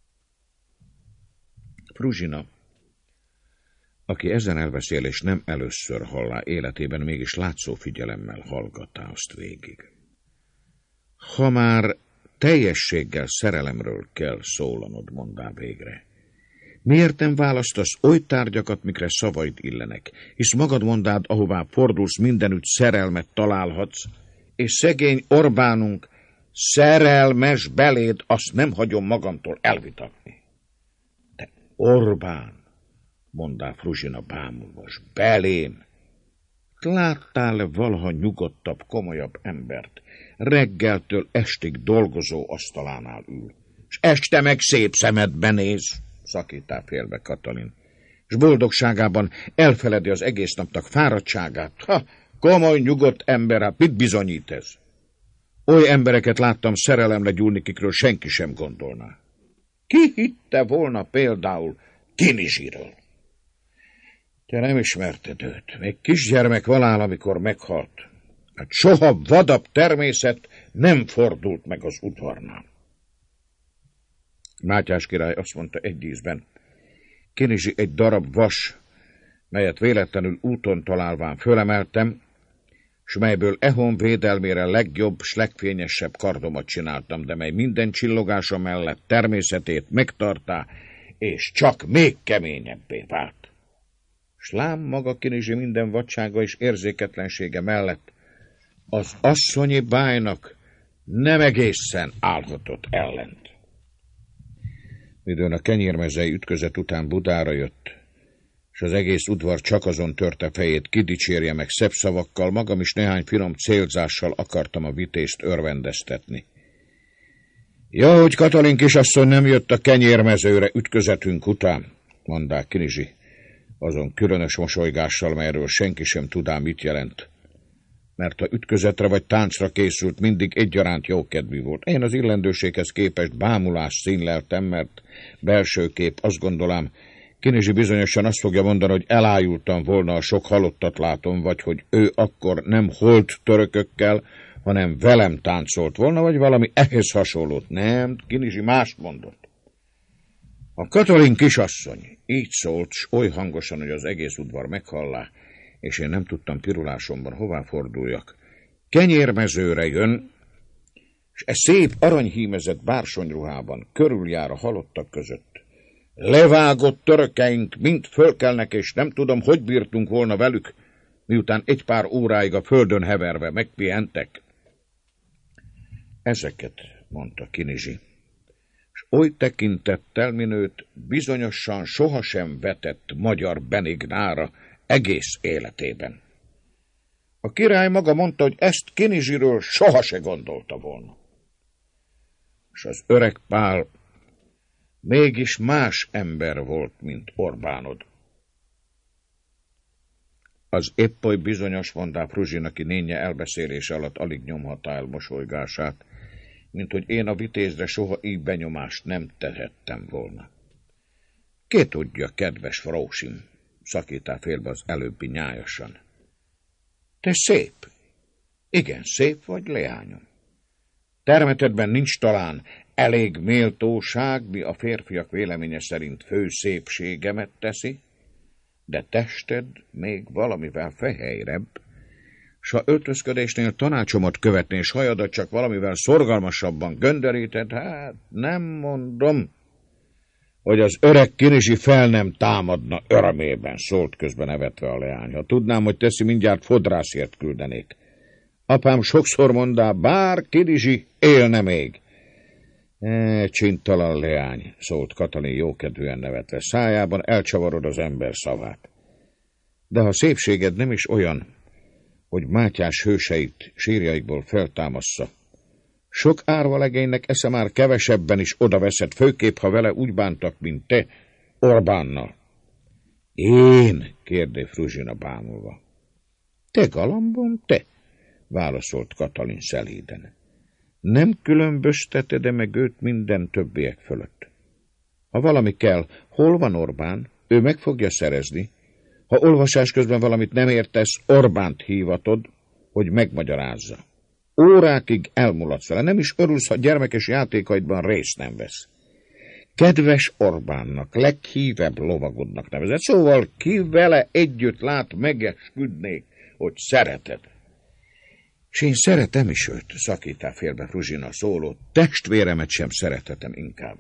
Fruzsina, aki ezen elbeszél, és nem először hallá életében, mégis látszó figyelemmel hallgatta azt végig. Ha már teljességgel szerelemről kell szólanod, mondá végre. Miért nem választasz oly tárgyakat, mikre szavaid illenek, hisz magad mondád, ahová fordulsz, mindenütt szerelmet találhatsz, és szegény Orbánunk szerelmes beléd, azt nem hagyom magamtól elvitatni. De Orbán, mondá Fruzsina bámulva, s belém, láttál-e valaha nyugodtabb, komolyabb embert, reggeltől estig dolgozó asztalánál ül, s este meg szép szemedbe néz, szakítá félbe Katalin, és boldogságában elfeledi az egész napnak fáradtságát. Ha, komoly, nyugodt ember, hát mit bizonyít ez? Oly embereket láttam szerelemre gyúlni, kikről senki sem gondolná. Ki hitte volna például Kinizsiről? Te nem ismerted őt. Még kisgyermek valál, amikor meghalt. Hát soha vadabb természet nem fordult meg az udvarnál. Mátyás király azt mondta egy ízben, Kinizsi egy darab vas, melyet véletlenül úton találván fölemeltem, s melyből ehon védelmére legjobb s legfényesebb kardomat csináltam, de mely minden csillogása mellett természetét megtartá, és csak még keményebbé vált. S lám maga Kinizsi minden vadsága és érzéketlensége mellett az asszonyi bájnak nem egészen állhatott ellent. Midőn a kenyérmezei ütközet után Budára jött, és az egész udvar csak azon törte fejét, kidicsérje meg szebb szavakkal, magam is néhány finom célzással akartam a vitést örvendeztetni. Ja, hogy Katalin kisasszony nem jött a kenyérmezőre ütközetünk után, mondá Kinizsi, azon különös mosolygással, melyről senki sem tudá, mit jelent. Mert ha ütközetre vagy táncra készült, mindig egyaránt jókedvű volt. Én az illendőséghez képest bámulást színleltem, mert belső kép, azt gondolám, Kinizsi bizonyosan azt fogja mondani, hogy elájultam volna, a sok halottat látom, vagy hogy ő akkor nem holt törökökkel, hanem velem táncolt volna, vagy valami ehhez hasonlót. Nem, Kinizsi mást mondott. A Katalin kisasszony így szólt, s oly hangosan, hogy az egész udvar meghallá, és én nem tudtam pirulásomban hová forduljak. Kenyérmezőre jön, és e szép aranyhímezett bársonyruhában körüljár a halottak között. Levágott törökeink mind fölkelnek, és nem tudom, hogy bírtunk volna velük, miután egy pár óráig a földön heverve megpihentek. Ezeket mondta Kinizsi, és oly tekintettel, minőt bizonyosan sohasem vetett magyar Benignára egész életében. A király maga mondta, hogy ezt Kinizsiről soha se gondolta volna. És az öreg Pál mégis más ember volt, mint Orbánod. Az épp oly bizonyos, mondá Fruzsina, aki nénye elbeszélése alatt alig nyomhatta el mosolygását, mint hogy én a vitézre soha így benyomást nem tehettem volna. Ki tudja, kedves Frósim, szakítá félbe az előbbi nyájasan. Te szép, igen szép vagy, leányom. Termetedben nincs talán elég méltóság, mi a férfiak véleménye szerint fő szépségemet teszi, de tested még valamivel fehérebb, s ha öltözködésnél tanácsomat követni, és hajadat csak valamivel szorgalmasabban göndöríted, hát nem mondom, hogy az öreg Kinizsi fel nem támadna örömében, szólt közben nevetve a leány. Ha tudnám, hogy teszi, mindjárt fodrászért küldenék. Apám sokszor mondá, bár Kinizsi élne még. E, csintalan leány, szólt Katalin jókedvűen nevetve, szájában elcsavarod az ember szavát. De ha szépséged nem is olyan, hogy Mátyás hőseit sírjaikból feltámassza, sok árvalegénynek esze már kevesebben is odaveszed, főképp, ha vele úgy bántak, mint te, Orbánnal. Én? kérdé Fruzsina bámulva. Te galambom, te, válaszolt Katalin szelíden. Nem különbözteted-e meg őt minden többiek fölött? Ha valami kell, hol van Orbán? Ő meg fogja szerezni. Ha olvasás közben valamit nem értesz, Orbánt hívatod, hogy megmagyarázza. Órákig elmuladsz vele, nem is örülsz, ha gyermekes játékaidban részt nem vesz. Kedves Orbánnak, leghívebb lovagodnak nevezett, szóval ki vele együtt lát, megesküdnék, hogy szereted. És én szeretem is őt, szakítá félbe Fruzsina szóló, testvéremet sem szeretetem inkább.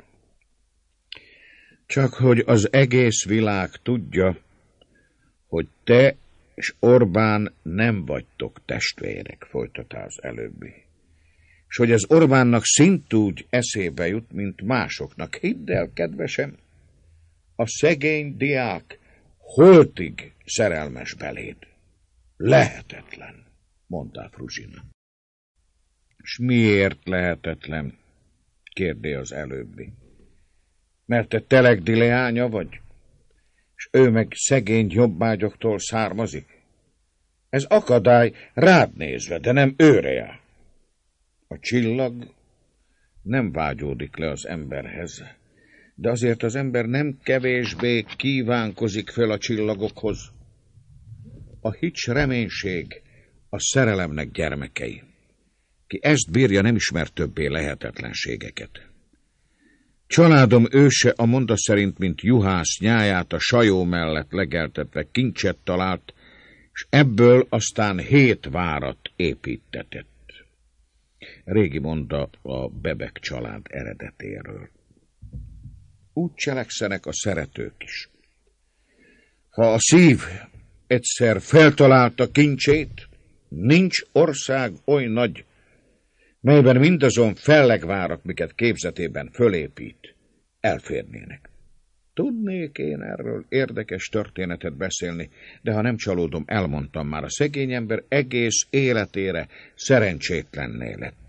Csak hogy az egész világ tudja, hogy te és Orbán nem vagytok testvérek, folytatá az előbbi. És hogy az Orbánnak szintúgy eszébe jut, mint másoknak. Hidd el, kedvesem, a szegény diák holtig szerelmes beléd. Lehetetlen, mondta Fruzsina. És miért lehetetlen? kérdé az előbbi. Mert te telegdi leánya vagy, és ő meg szegény jobbágyoktól származik? Ez akadály rád nézve, de nem őre jár. A csillag nem vágyódik le az emberhez, de azért az ember nem kevésbé kívánkozik föl a csillagokhoz. A hics reménység a szerelemnek gyermekei. Ki ezt bírja, nem ismer többé lehetetlenségeket. Családom őse a monda szerint, mint juhász nyáját a sajó mellett legeltetve kincset talált, és ebből aztán hét várat építetett. Régi monda a Bebek család eredetéről. Úgy cselekszenek a szeretők is. Ha a szív egyszer feltalálta kincsét, nincs ország oly nagy, melyben mindazon fellegvárak, miket képzetében fölépít, elférnének. Tudnék én erről érdekes történetet beszélni, de ha nem csalódom, elmondtam már, a szegény ember egész életére szerencsétlenné lett.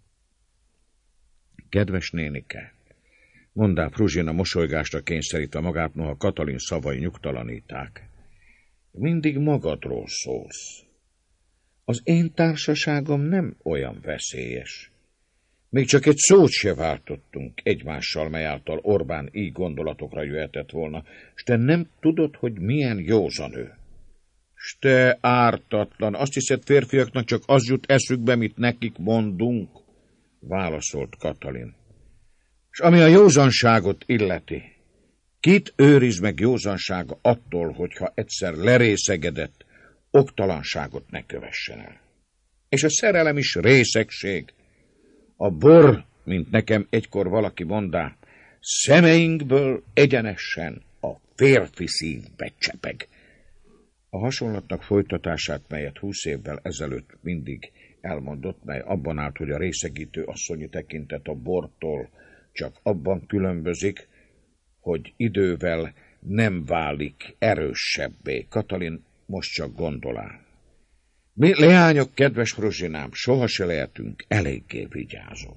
Kedves nénike, mondá Fruzsina mosolygásra kényszerítve magát, noha Katalin szavai nyugtalaníták. Mindig magadról szólsz. Az én társaságom nem olyan veszélyes. Még csak egy szót se váltottunk egymással, mely által Orbán így gondolatokra jöhetett volna, s te nem tudod, hogy milyen józan ő. S te ártatlan, azt hiszed, férfiaknak csak az jut eszükbe, mit nekik mondunk, válaszolt Katalin. És ami a józanságot illeti, kit őriz meg józansága attól, hogyha egyszer lerészegedett, oktalanságot ne kövessen el. És a szerelem is részegség. A bor, mint nekem egykor valaki mondá, szemeinkből egyenesen a férfi szívbe csepeg. A hasonlatnak folytatását, melyet húsz évvel ezelőtt mindig elmondott, mely abban állt, hogy a részegítő asszonyi tekintet a bortól csak abban különbözik, hogy idővel nem válik erősebbé. Katalin most csak gondolá. Mi leányok, kedves Fruzsinám, soha se lehetünk eléggé vigyázó.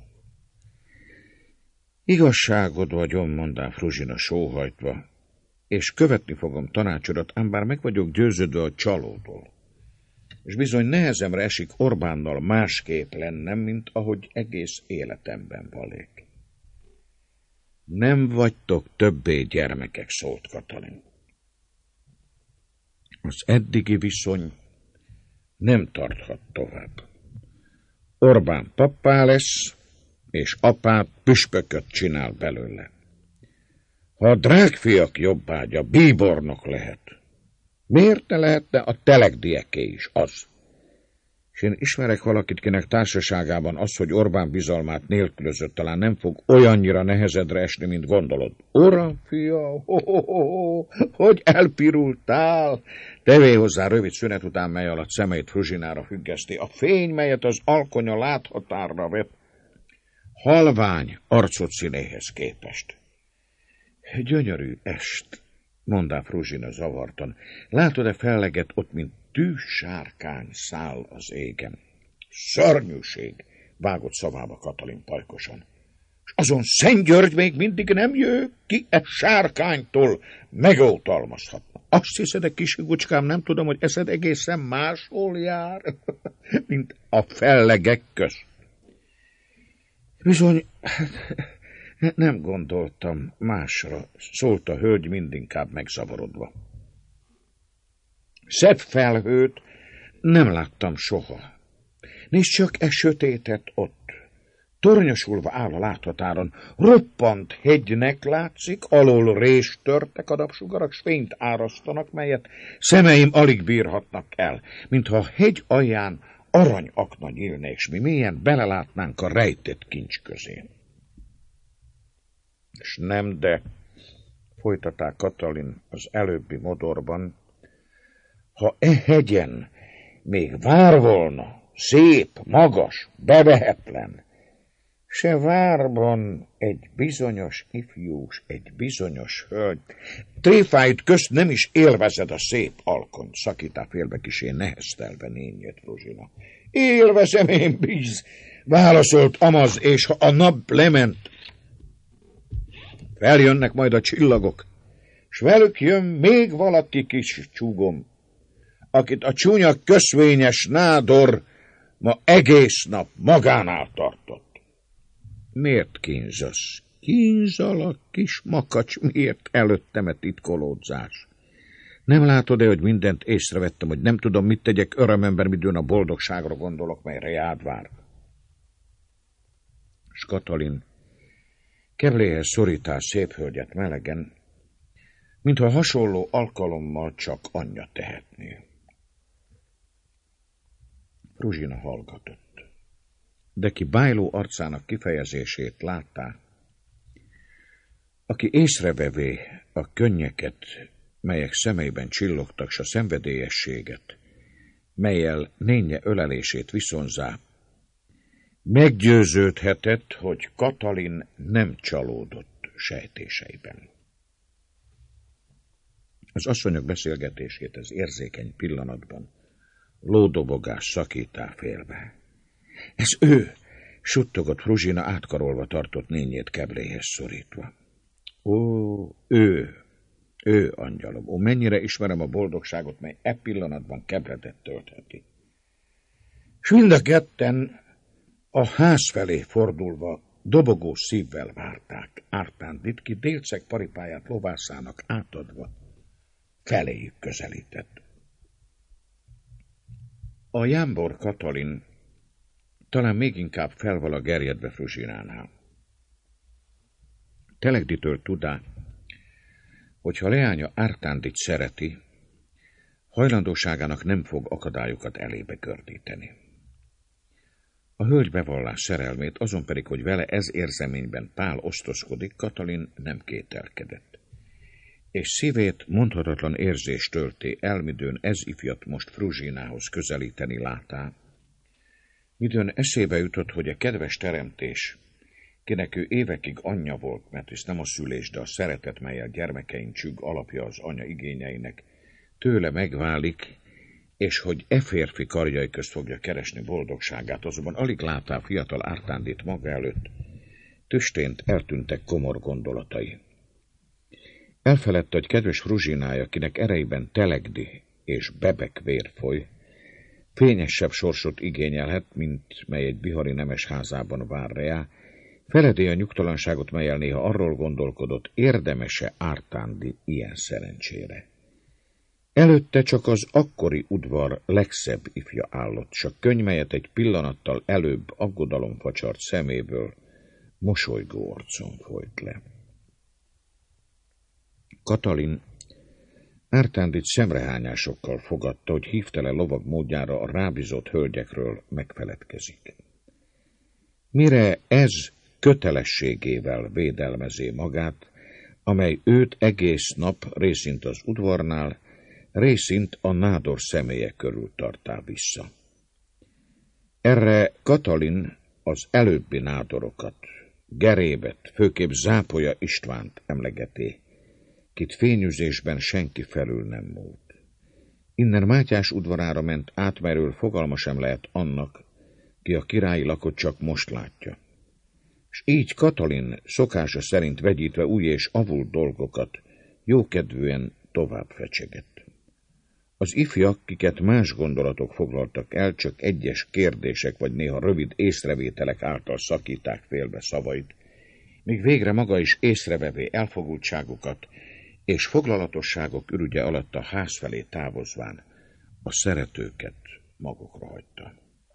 Igazságod vagyon, mondá Fruzsina sóhajtva, és követni fogom tanácsodat, ám bár meg vagyok győződve a csalódól. És bizony nehezemre esik Orbánnal másképp lennem, mint ahogy egész életemben valék. Nem vagytok többé gyermekek, szólt Katalin. Az eddigi viszony nem tarthat tovább. Orbán pappá lesz, és apát püspököt csinál belőle. Ha a drágfiak jobbágya bíbornok lehet, miért ne lehetne a telegdieké is az? És én ismerek valakit, kinek társaságában az, hogy Orbán bizalmát nélkülözött, talán nem fog olyannyira nehezedre esni, mint gondolod. Uram, fia, ho, ho, ho, ho, hogy elpirultál? Tevé hozzá rövid szünet után, mely alatt szemeit Fruzsinára függeszti. A fény, melyet az alkonya láthatárra vett, halvány arcot színéhez képest. Gyönyörű est, mondá Fruzsina zavartan. Látod-e felleget ott, mint tűz sárkány száll az égen? Szörnyűség, vágott szavába Katalin pajkosan. És azon Szent György még mindig nem jő ki e sárkánytól megoltalmazhatna. Azt hiszed, kis higucskám, nem tudom, hogy eszed egészen máshol jár, mint a fellegek közt. Bizony, nem gondoltam másra, szólt a hölgy mindinkább megzavarodva. Szebb felhőt nem láttam soha. Nézd csak e sötétet ott. Tornyosulva áll a láthatáron, roppant hegynek látszik, alól rést törtek a napsugarak, s fényt árasztanak, melyet szemeim alig bírhatnak el, mintha a hegy alján aranyakna nyílna, és mi mélyen belelátnánk a rejtett kincs közé. És nem de, folytatták Katalin az előbbi modorban, ha e hegyen még vár volna, szép, magas, bevehetlen, se várban egy bizonyos ifjús, egy bizonyos hölgy. Tréfáid közt nem is élvezed a szép alkony, szakítá félbe kisé neheztelve nényét Fruzsina. Élvezem én, bíz, válaszolt Amaz, és ha a nap lement, feljönnek majd a csillagok, s velük jön még valaki kis csúgom, akit a csúnya köszvényes nádor ma egész nap magánál tartott. Miért kínzasz? Kínzalak, kis makacs, miért előttem-e titkolódzás? Nem látod-e, hogy mindent észrevettem, hogy nem tudom, mit tegyek örömember, midőn a boldogságra gondolok, melyre jád vár? S Katalin kebléhez szorítás szép hölgyet melegen, mintha hasonló alkalommal csak anyja tehetné. Fruzsina hallgatott. De ki bájló arcának kifejezését láttá, aki észrevevé a könnyeket, melyek szemeiben csillogtak, s a szenvedélyességet, mellyel nénye ölelését viszonzá, meggyőződhetett, hogy Katalin nem csalódott sejtéseiben. Az asszonyok beszélgetését az érzékeny pillanatban lódobogás szakítá félbe. Ez ő, suttogott Fruzsina átkarolva tartott nényét kebléhez szorítva. Ó, ő, ő, angyalom, ó, mennyire ismerem a boldogságot, mely e pillanatban kebledet töltheti. S mind a ketten a ház felé fordulva dobogó szívvel várták Ártándit, ki délceg paripáját lovászának átadva feléjük közelített. A jámbor Katalin talán még inkább felvala gerjedve Fruzsinánál. Telegditől tudá, hogyha leánya Ártándit szereti, hajlandóságának nem fog akadályokat elébe gördíteni. A hölgy bevallás szerelmét, azon pedig, hogy vele ez érzeményben Pál osztozkodik, Katalin nem kételkedett. És szívét mondhatatlan érzés tölté el, midőn ez ifjat most Fruzsinához közelíteni látá, midőn eszébe jutott, hogy a kedves teremtés, kinek ő évekig anyja volt, mert ez nem a szülés, de a szeretet, mely a gyermekein csügg alapja az anya igényeinek, tőle megválik, és hogy e férfi karjai közt fogja keresni boldogságát, azonban alig látá fiatal Ártándit maga előtt, tüstént eltűntek komor gondolatai. Elfeledte, hogy kedves Fruzsinája, kinek ereiben telegdi és bebek vér foly, fényesebb sorsot igényelhet, mint mely egy bihari nemes házában vár rá, feledé a nyugtalanságot, mellyel néha arról gondolkodott, érdemese Ártándi ilyen szerencsére. Előtte csak az akkori udvar legszebb ifja állott, s a könyv, melyet egy pillanattal előbb aggodalom facsart szeméből mosolygó arcon folyt le. Katalin Ártándit szemrehányásokkal fogadta, hogy hívtele lovag módjára a rábízott hölgyekről megfeledkezik. Mire ez kötelességével védelmezé magát, amely őt egész nap részint az udvarnál, részint a nádor személye körül tartá vissza. Erre Katalin az előbbi nádorokat, Gerébet, főképp Zápolya Istvánt emlegeti, kit fényüzésben senki felül nem múlt. Innen Mátyás udvarára ment átmerül fogalma sem lehet annak, ki a királyi lakot csak most látja. S így Katalin szokása szerint vegyítve új és avult dolgokat jókedvűen tovább fecsegett. Az ifjak, kiket más gondolatok foglaltak el, csak egyes kérdések vagy néha rövid észrevételek által szakíták félbe szavait, míg végre maga is észrevevé elfogultságukat, és foglalatosságok ürügye alatt a ház felé távozván a szeretőket magukra hagyta.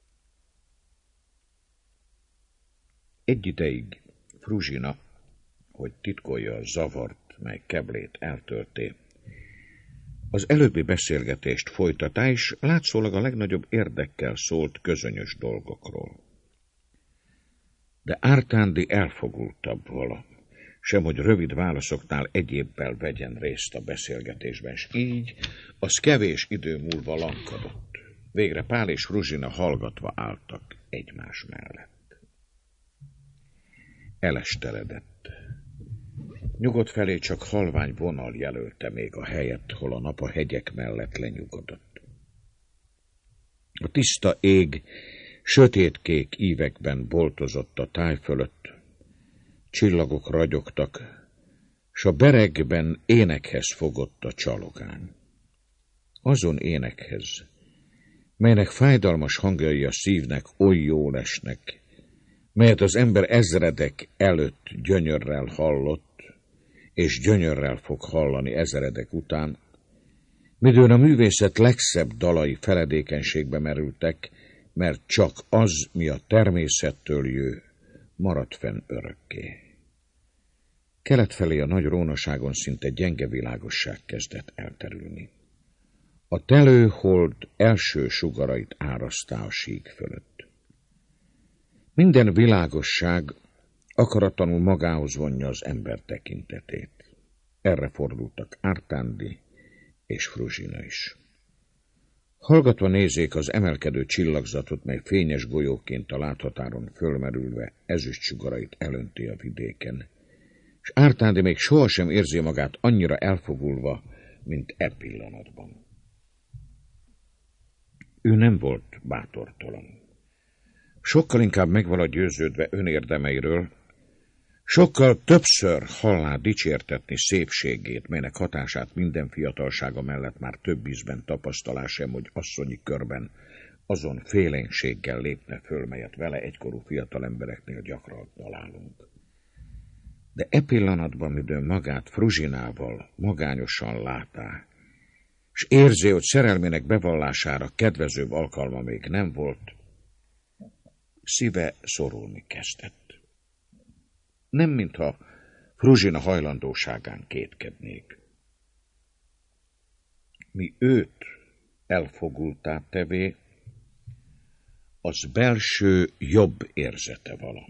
Egy ideig Fruzsina, hogy titkolja a zavart, mely Keblét eltölté, az előbbi beszélgetést folytatá, és látszólag a legnagyobb érdekkel szólt közönyös dolgokról. De Ártándi elfogultabb vala, sem hogy rövid válaszoknál egyébbel vegyen részt a beszélgetésben, s így az kevés idő múlva lankadott. Végre Pál és Fruzsina hallgatva álltak egymás mellett. Elesteledett. Nyugodt felé csak halvány vonal jelölte még a helyet, hol a nap a hegyek mellett lenyugodott. A tiszta ég sötétkék ívekben boltozott a táj fölött, csillagok ragyogtak, s a beregben énekhez fogott a csalogány. Azon énekhez, melynek fájdalmas hangjai a szívnek oly jól esnek, melyet az ember ezredek előtt gyönyörrel hallott, és gyönyörrel fog hallani ezeredek után, midőn a művészet legszebb dalai feledékenységbe merültek, mert csak az, mi a természettől jő, maradt fenn örökké. Kelet felé a nagy rónaságon szinte gyenge világosság kezdett elterülni. A telő hold első sugarait árasztá a sík fölött. Minden világosság akaratlanul magához vonja az ember tekintetét. Erre fordultak Ártándi és Fruzsina is. Hallgatva nézzék az emelkedő csillagzatot, mely fényes golyóként a láthatáron fölmerülve ezüst sugarait elönti a vidéken, és Ártándi még sohasem érzi magát annyira elfogulva, mint e pillanatban. Ő nem volt bátortalan. Sokkal inkább megvala győződve önérdemeiről, sokkal többször hallá dicsértetni szépségét, melynek hatását minden fiatalsága mellett már több ízben tapasztalá sem, hogy asszonyi körben azon félénkséggel lépne föl, melyet vele egykorú fiatal embereknél gyakran találunk. De e pillanatban, midőn magát Fruzsinával magányosan látá, s érzi, hogy szerelmének bevallására kedvezőbb alkalma még nem volt, szíve szorulni kezdett. Nem mintha Fruzsina hajlandóságán kétkednék. Mi őt elfogultá tevé, az belső jobb érzete vala.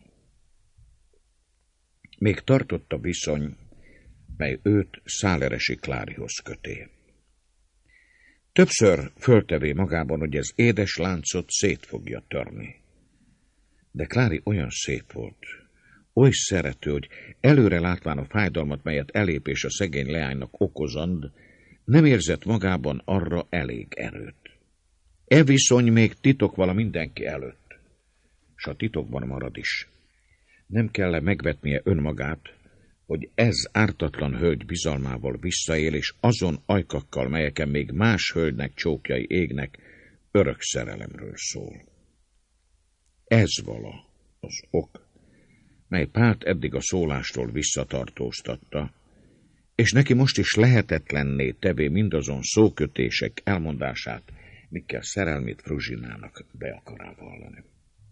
Még tartott a viszony, mely őt Száleresi Klárihoz köté. Többször föltevé magában, hogy ez édes láncot szét fogja törni. De Klári olyan szép volt, oly szerető, hogy előre látván a fájdalmat, melyet elépés a szegény leánynak okozand, nem érzett magában arra elég erőt. E viszony még titok vala mindenki előtt, s a titokban marad is. Nem kell megvetnie önmagát, hogy ez ártatlan hölgy bizalmával visszaél, és azon ajkakkal, melyeken még más hölgynek csókjai égnek, örök szerelemről szól. Ez vala az ok, mely Pált eddig a szólástól visszatartóztatta, és neki most is lehetetlenné tevé mindazon szókötések elmondását, mikkel szerelmét Fruzsinának be akará vallani.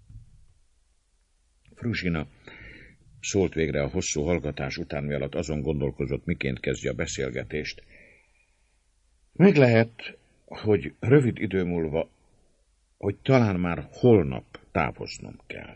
Fruzsina szólt végre a hosszú hallgatás után, mi alatt azon gondolkozott, miként kezdje a beszélgetést. Meg lehet, hogy rövid idő múlva, hogy talán már holnap távoznom kell.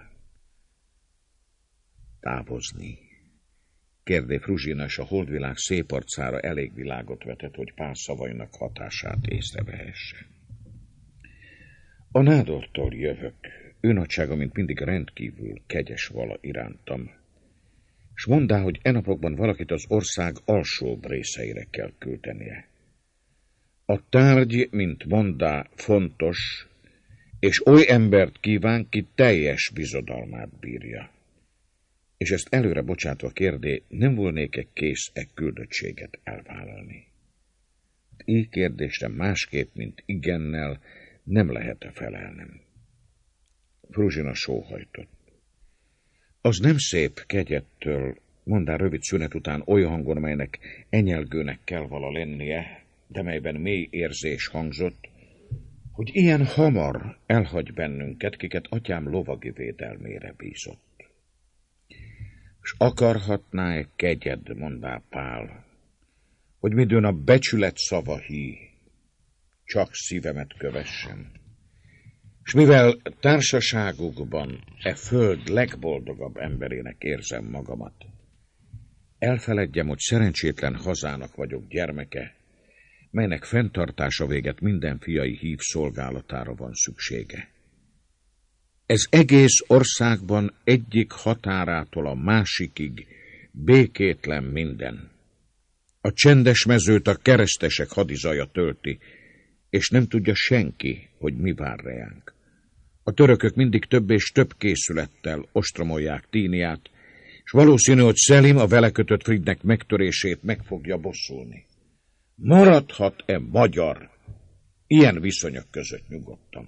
Távozni? Kérdé Fruzsina, és a holdvilág szép arcára elég világot vetett, hogy Pál szavainak hatását észrevehesse. A nádortól jövök, ő nagysága, mint mindig rendkívül kegyes vala irántam, s mondá, hogy e napokban valakit az ország alsóbb részeire kell küldenie. A tárgy, mint mondá, fontos, és oly embert kíván, ki teljes bizodalmát bírja. És ezt előre bocsátva kérdé, nem volnék-e kész e küldöttséget elvállalni? Így kérdésre másképp, mint igennel, nem lehet-e felelnem. Fruzsina sóhajtott. Az nem szép kegyettől, mondá rövid szünet után oly hangon, melynek enyelgőnek kell vala lennie, de melyben mély érzés hangzott, hogy ilyen hamar elhagy bennünket, kiket atyám lovagi védelmére bízott. S akarhatná-e kegyed, mondá Pál, hogy midőn a becsület szava hí, csak szívemet kövessem. S mivel társaságukban e föld legboldogabb emberének érzem magamat, elfeledjem, hogy szerencsétlen hazának vagyok gyermeke, melynek fenntartása véget minden fiai hív szolgálatára van szüksége. Ez egész országban egyik határától a másikig békétlen minden. A csendes mezőt a keresztesek hadizaja tölti, és nem tudja senki, hogy mi vár reánk. A törökök mindig több és több készülettel ostromolják Tíniát, és valószínű, hogy Szelim a vele kötött Fridnek megtörését meg fogja bosszulni. Maradhat-e magyar? Ilyen viszonyok között nyugodtam.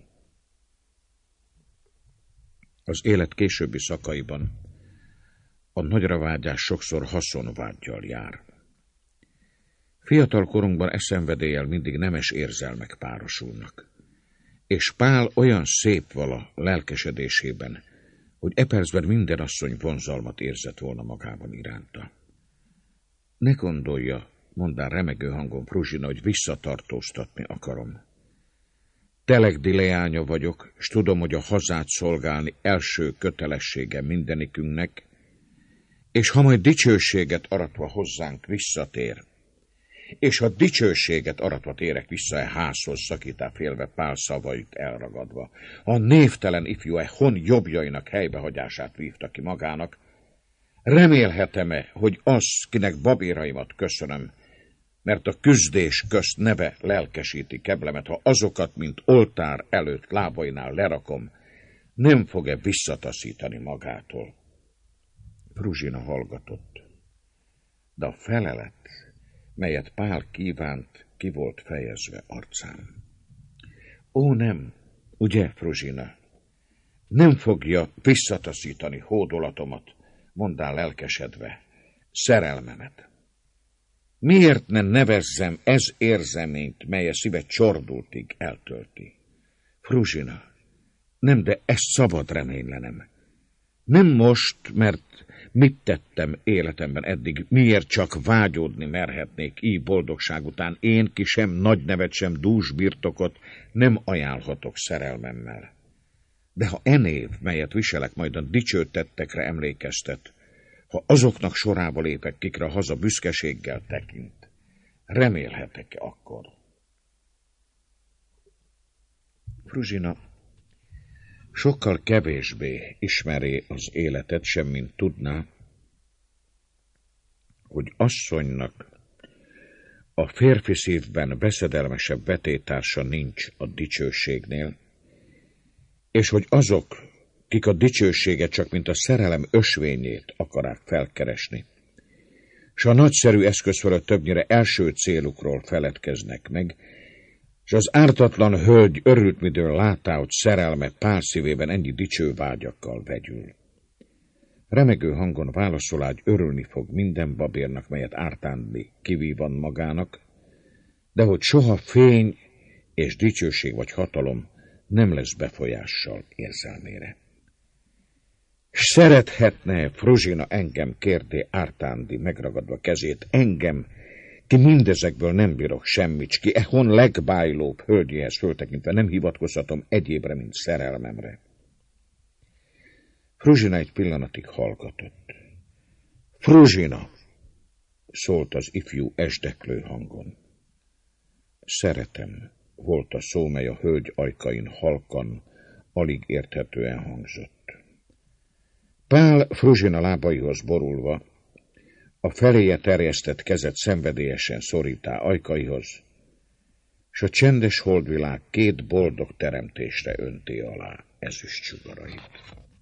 Az élet későbbi szakaiban a nagyra vágyás sokszor haszonvággyal jár. Fiatal korunkban e szenvedéllyel mindig nemes érzelmek párosulnak, és Pál olyan szép vala lelkesedésében, hogy e percben minden asszony vonzalmat érzett volna magában iránta. Ne gondolja, mondá remegő hangon Fruzsina, hogy visszatartóztatni akarom. Telegdi leánya vagyok, s tudom, hogy a hazát szolgálni első kötelessége mindenikünknek, és ha majd dicsőséget aratva hozzánk visszatér, és ha dicsőséget aratva térek vissza e házhoz, szakítá félve Pál szavait elragadva, a névtelen ifjú e hon jobbjainak helybehagyását vívta ki magának, remélhetem-e, hogy az, kinek babéraimat köszönöm, mert a küzdés közt neve lelkesíti keblemet, ha azokat, mint oltár előtt lábainál lerakom, nem fog-e visszataszítani magától. Fruzsina hallgatott, de a felelet, melyet Pál kívánt, ki volt fejezve arcán. Ó, nem, ugye, Fruzsina? Nem fogja visszataszítani hódolatomat, mondá lelkesedve, szerelmemet. Miért ne nevezzem ez érzeményt, mely a szíve csordultig eltölti? Fruzsina, nem, de ezt szabad reménylenem. Nem most, mert mit tettem életemben eddig, miért csak vágyódni merhetnék így boldogság után, én, ki sem nagy nevet, sem dús birtokot nem ajánlhatok szerelmemmel. De ha e név, melyet viselek, majd a dicső tettekre emlékeztet, ha azoknak sorába lépek, kikre a haza büszkeséggel tekint, remélhetek-e akkor? Fruzsina sokkal kevésbé ismeri az életet, semmint tudná, hogy asszonynak a férfi szívben veszedelmesebb vetétársa nincs a dicsőségnél, és hogy azok, kik a dicsőséget csak mint a szerelem ösvényét akarák felkeresni, s a nagyszerű eszköz fölött többnyire első célukról feledkeznek meg, és az ártatlan hölgy örült, midől látá, hogy szerelme Pál szívében ennyi dicső vágyakkal vegyül. Remegő hangon válaszolá, hogy örülni fog minden babérnak, melyet ártánni kivívan magának, de hogy soha fény és dicsőség vagy hatalom nem lesz befolyással érzelmére. S szerethetne Fruzsina engem, kérdé Ártándi megragadva kezét, engem, ki mindezekből nem bírok semmit, ki e hon legbájlóbb hölgyéhez föltekintve nem hivatkozhatom egyébre, mint szerelmemre. Fruzsina egy pillanatig hallgatott. Fruzsina, szólt az ifjú esdeklő hangon. Szeretem, volt a szó, mely a hölgy ajkain halkan, alig érthetően hangzott. Pál Fruzsina lábaihoz borulva, a feléje terjesztett kezet szenvedélyesen szorítá ajkaihoz, s a csendes holdvilág két boldog teremtésre önti alá ezüst sugarait.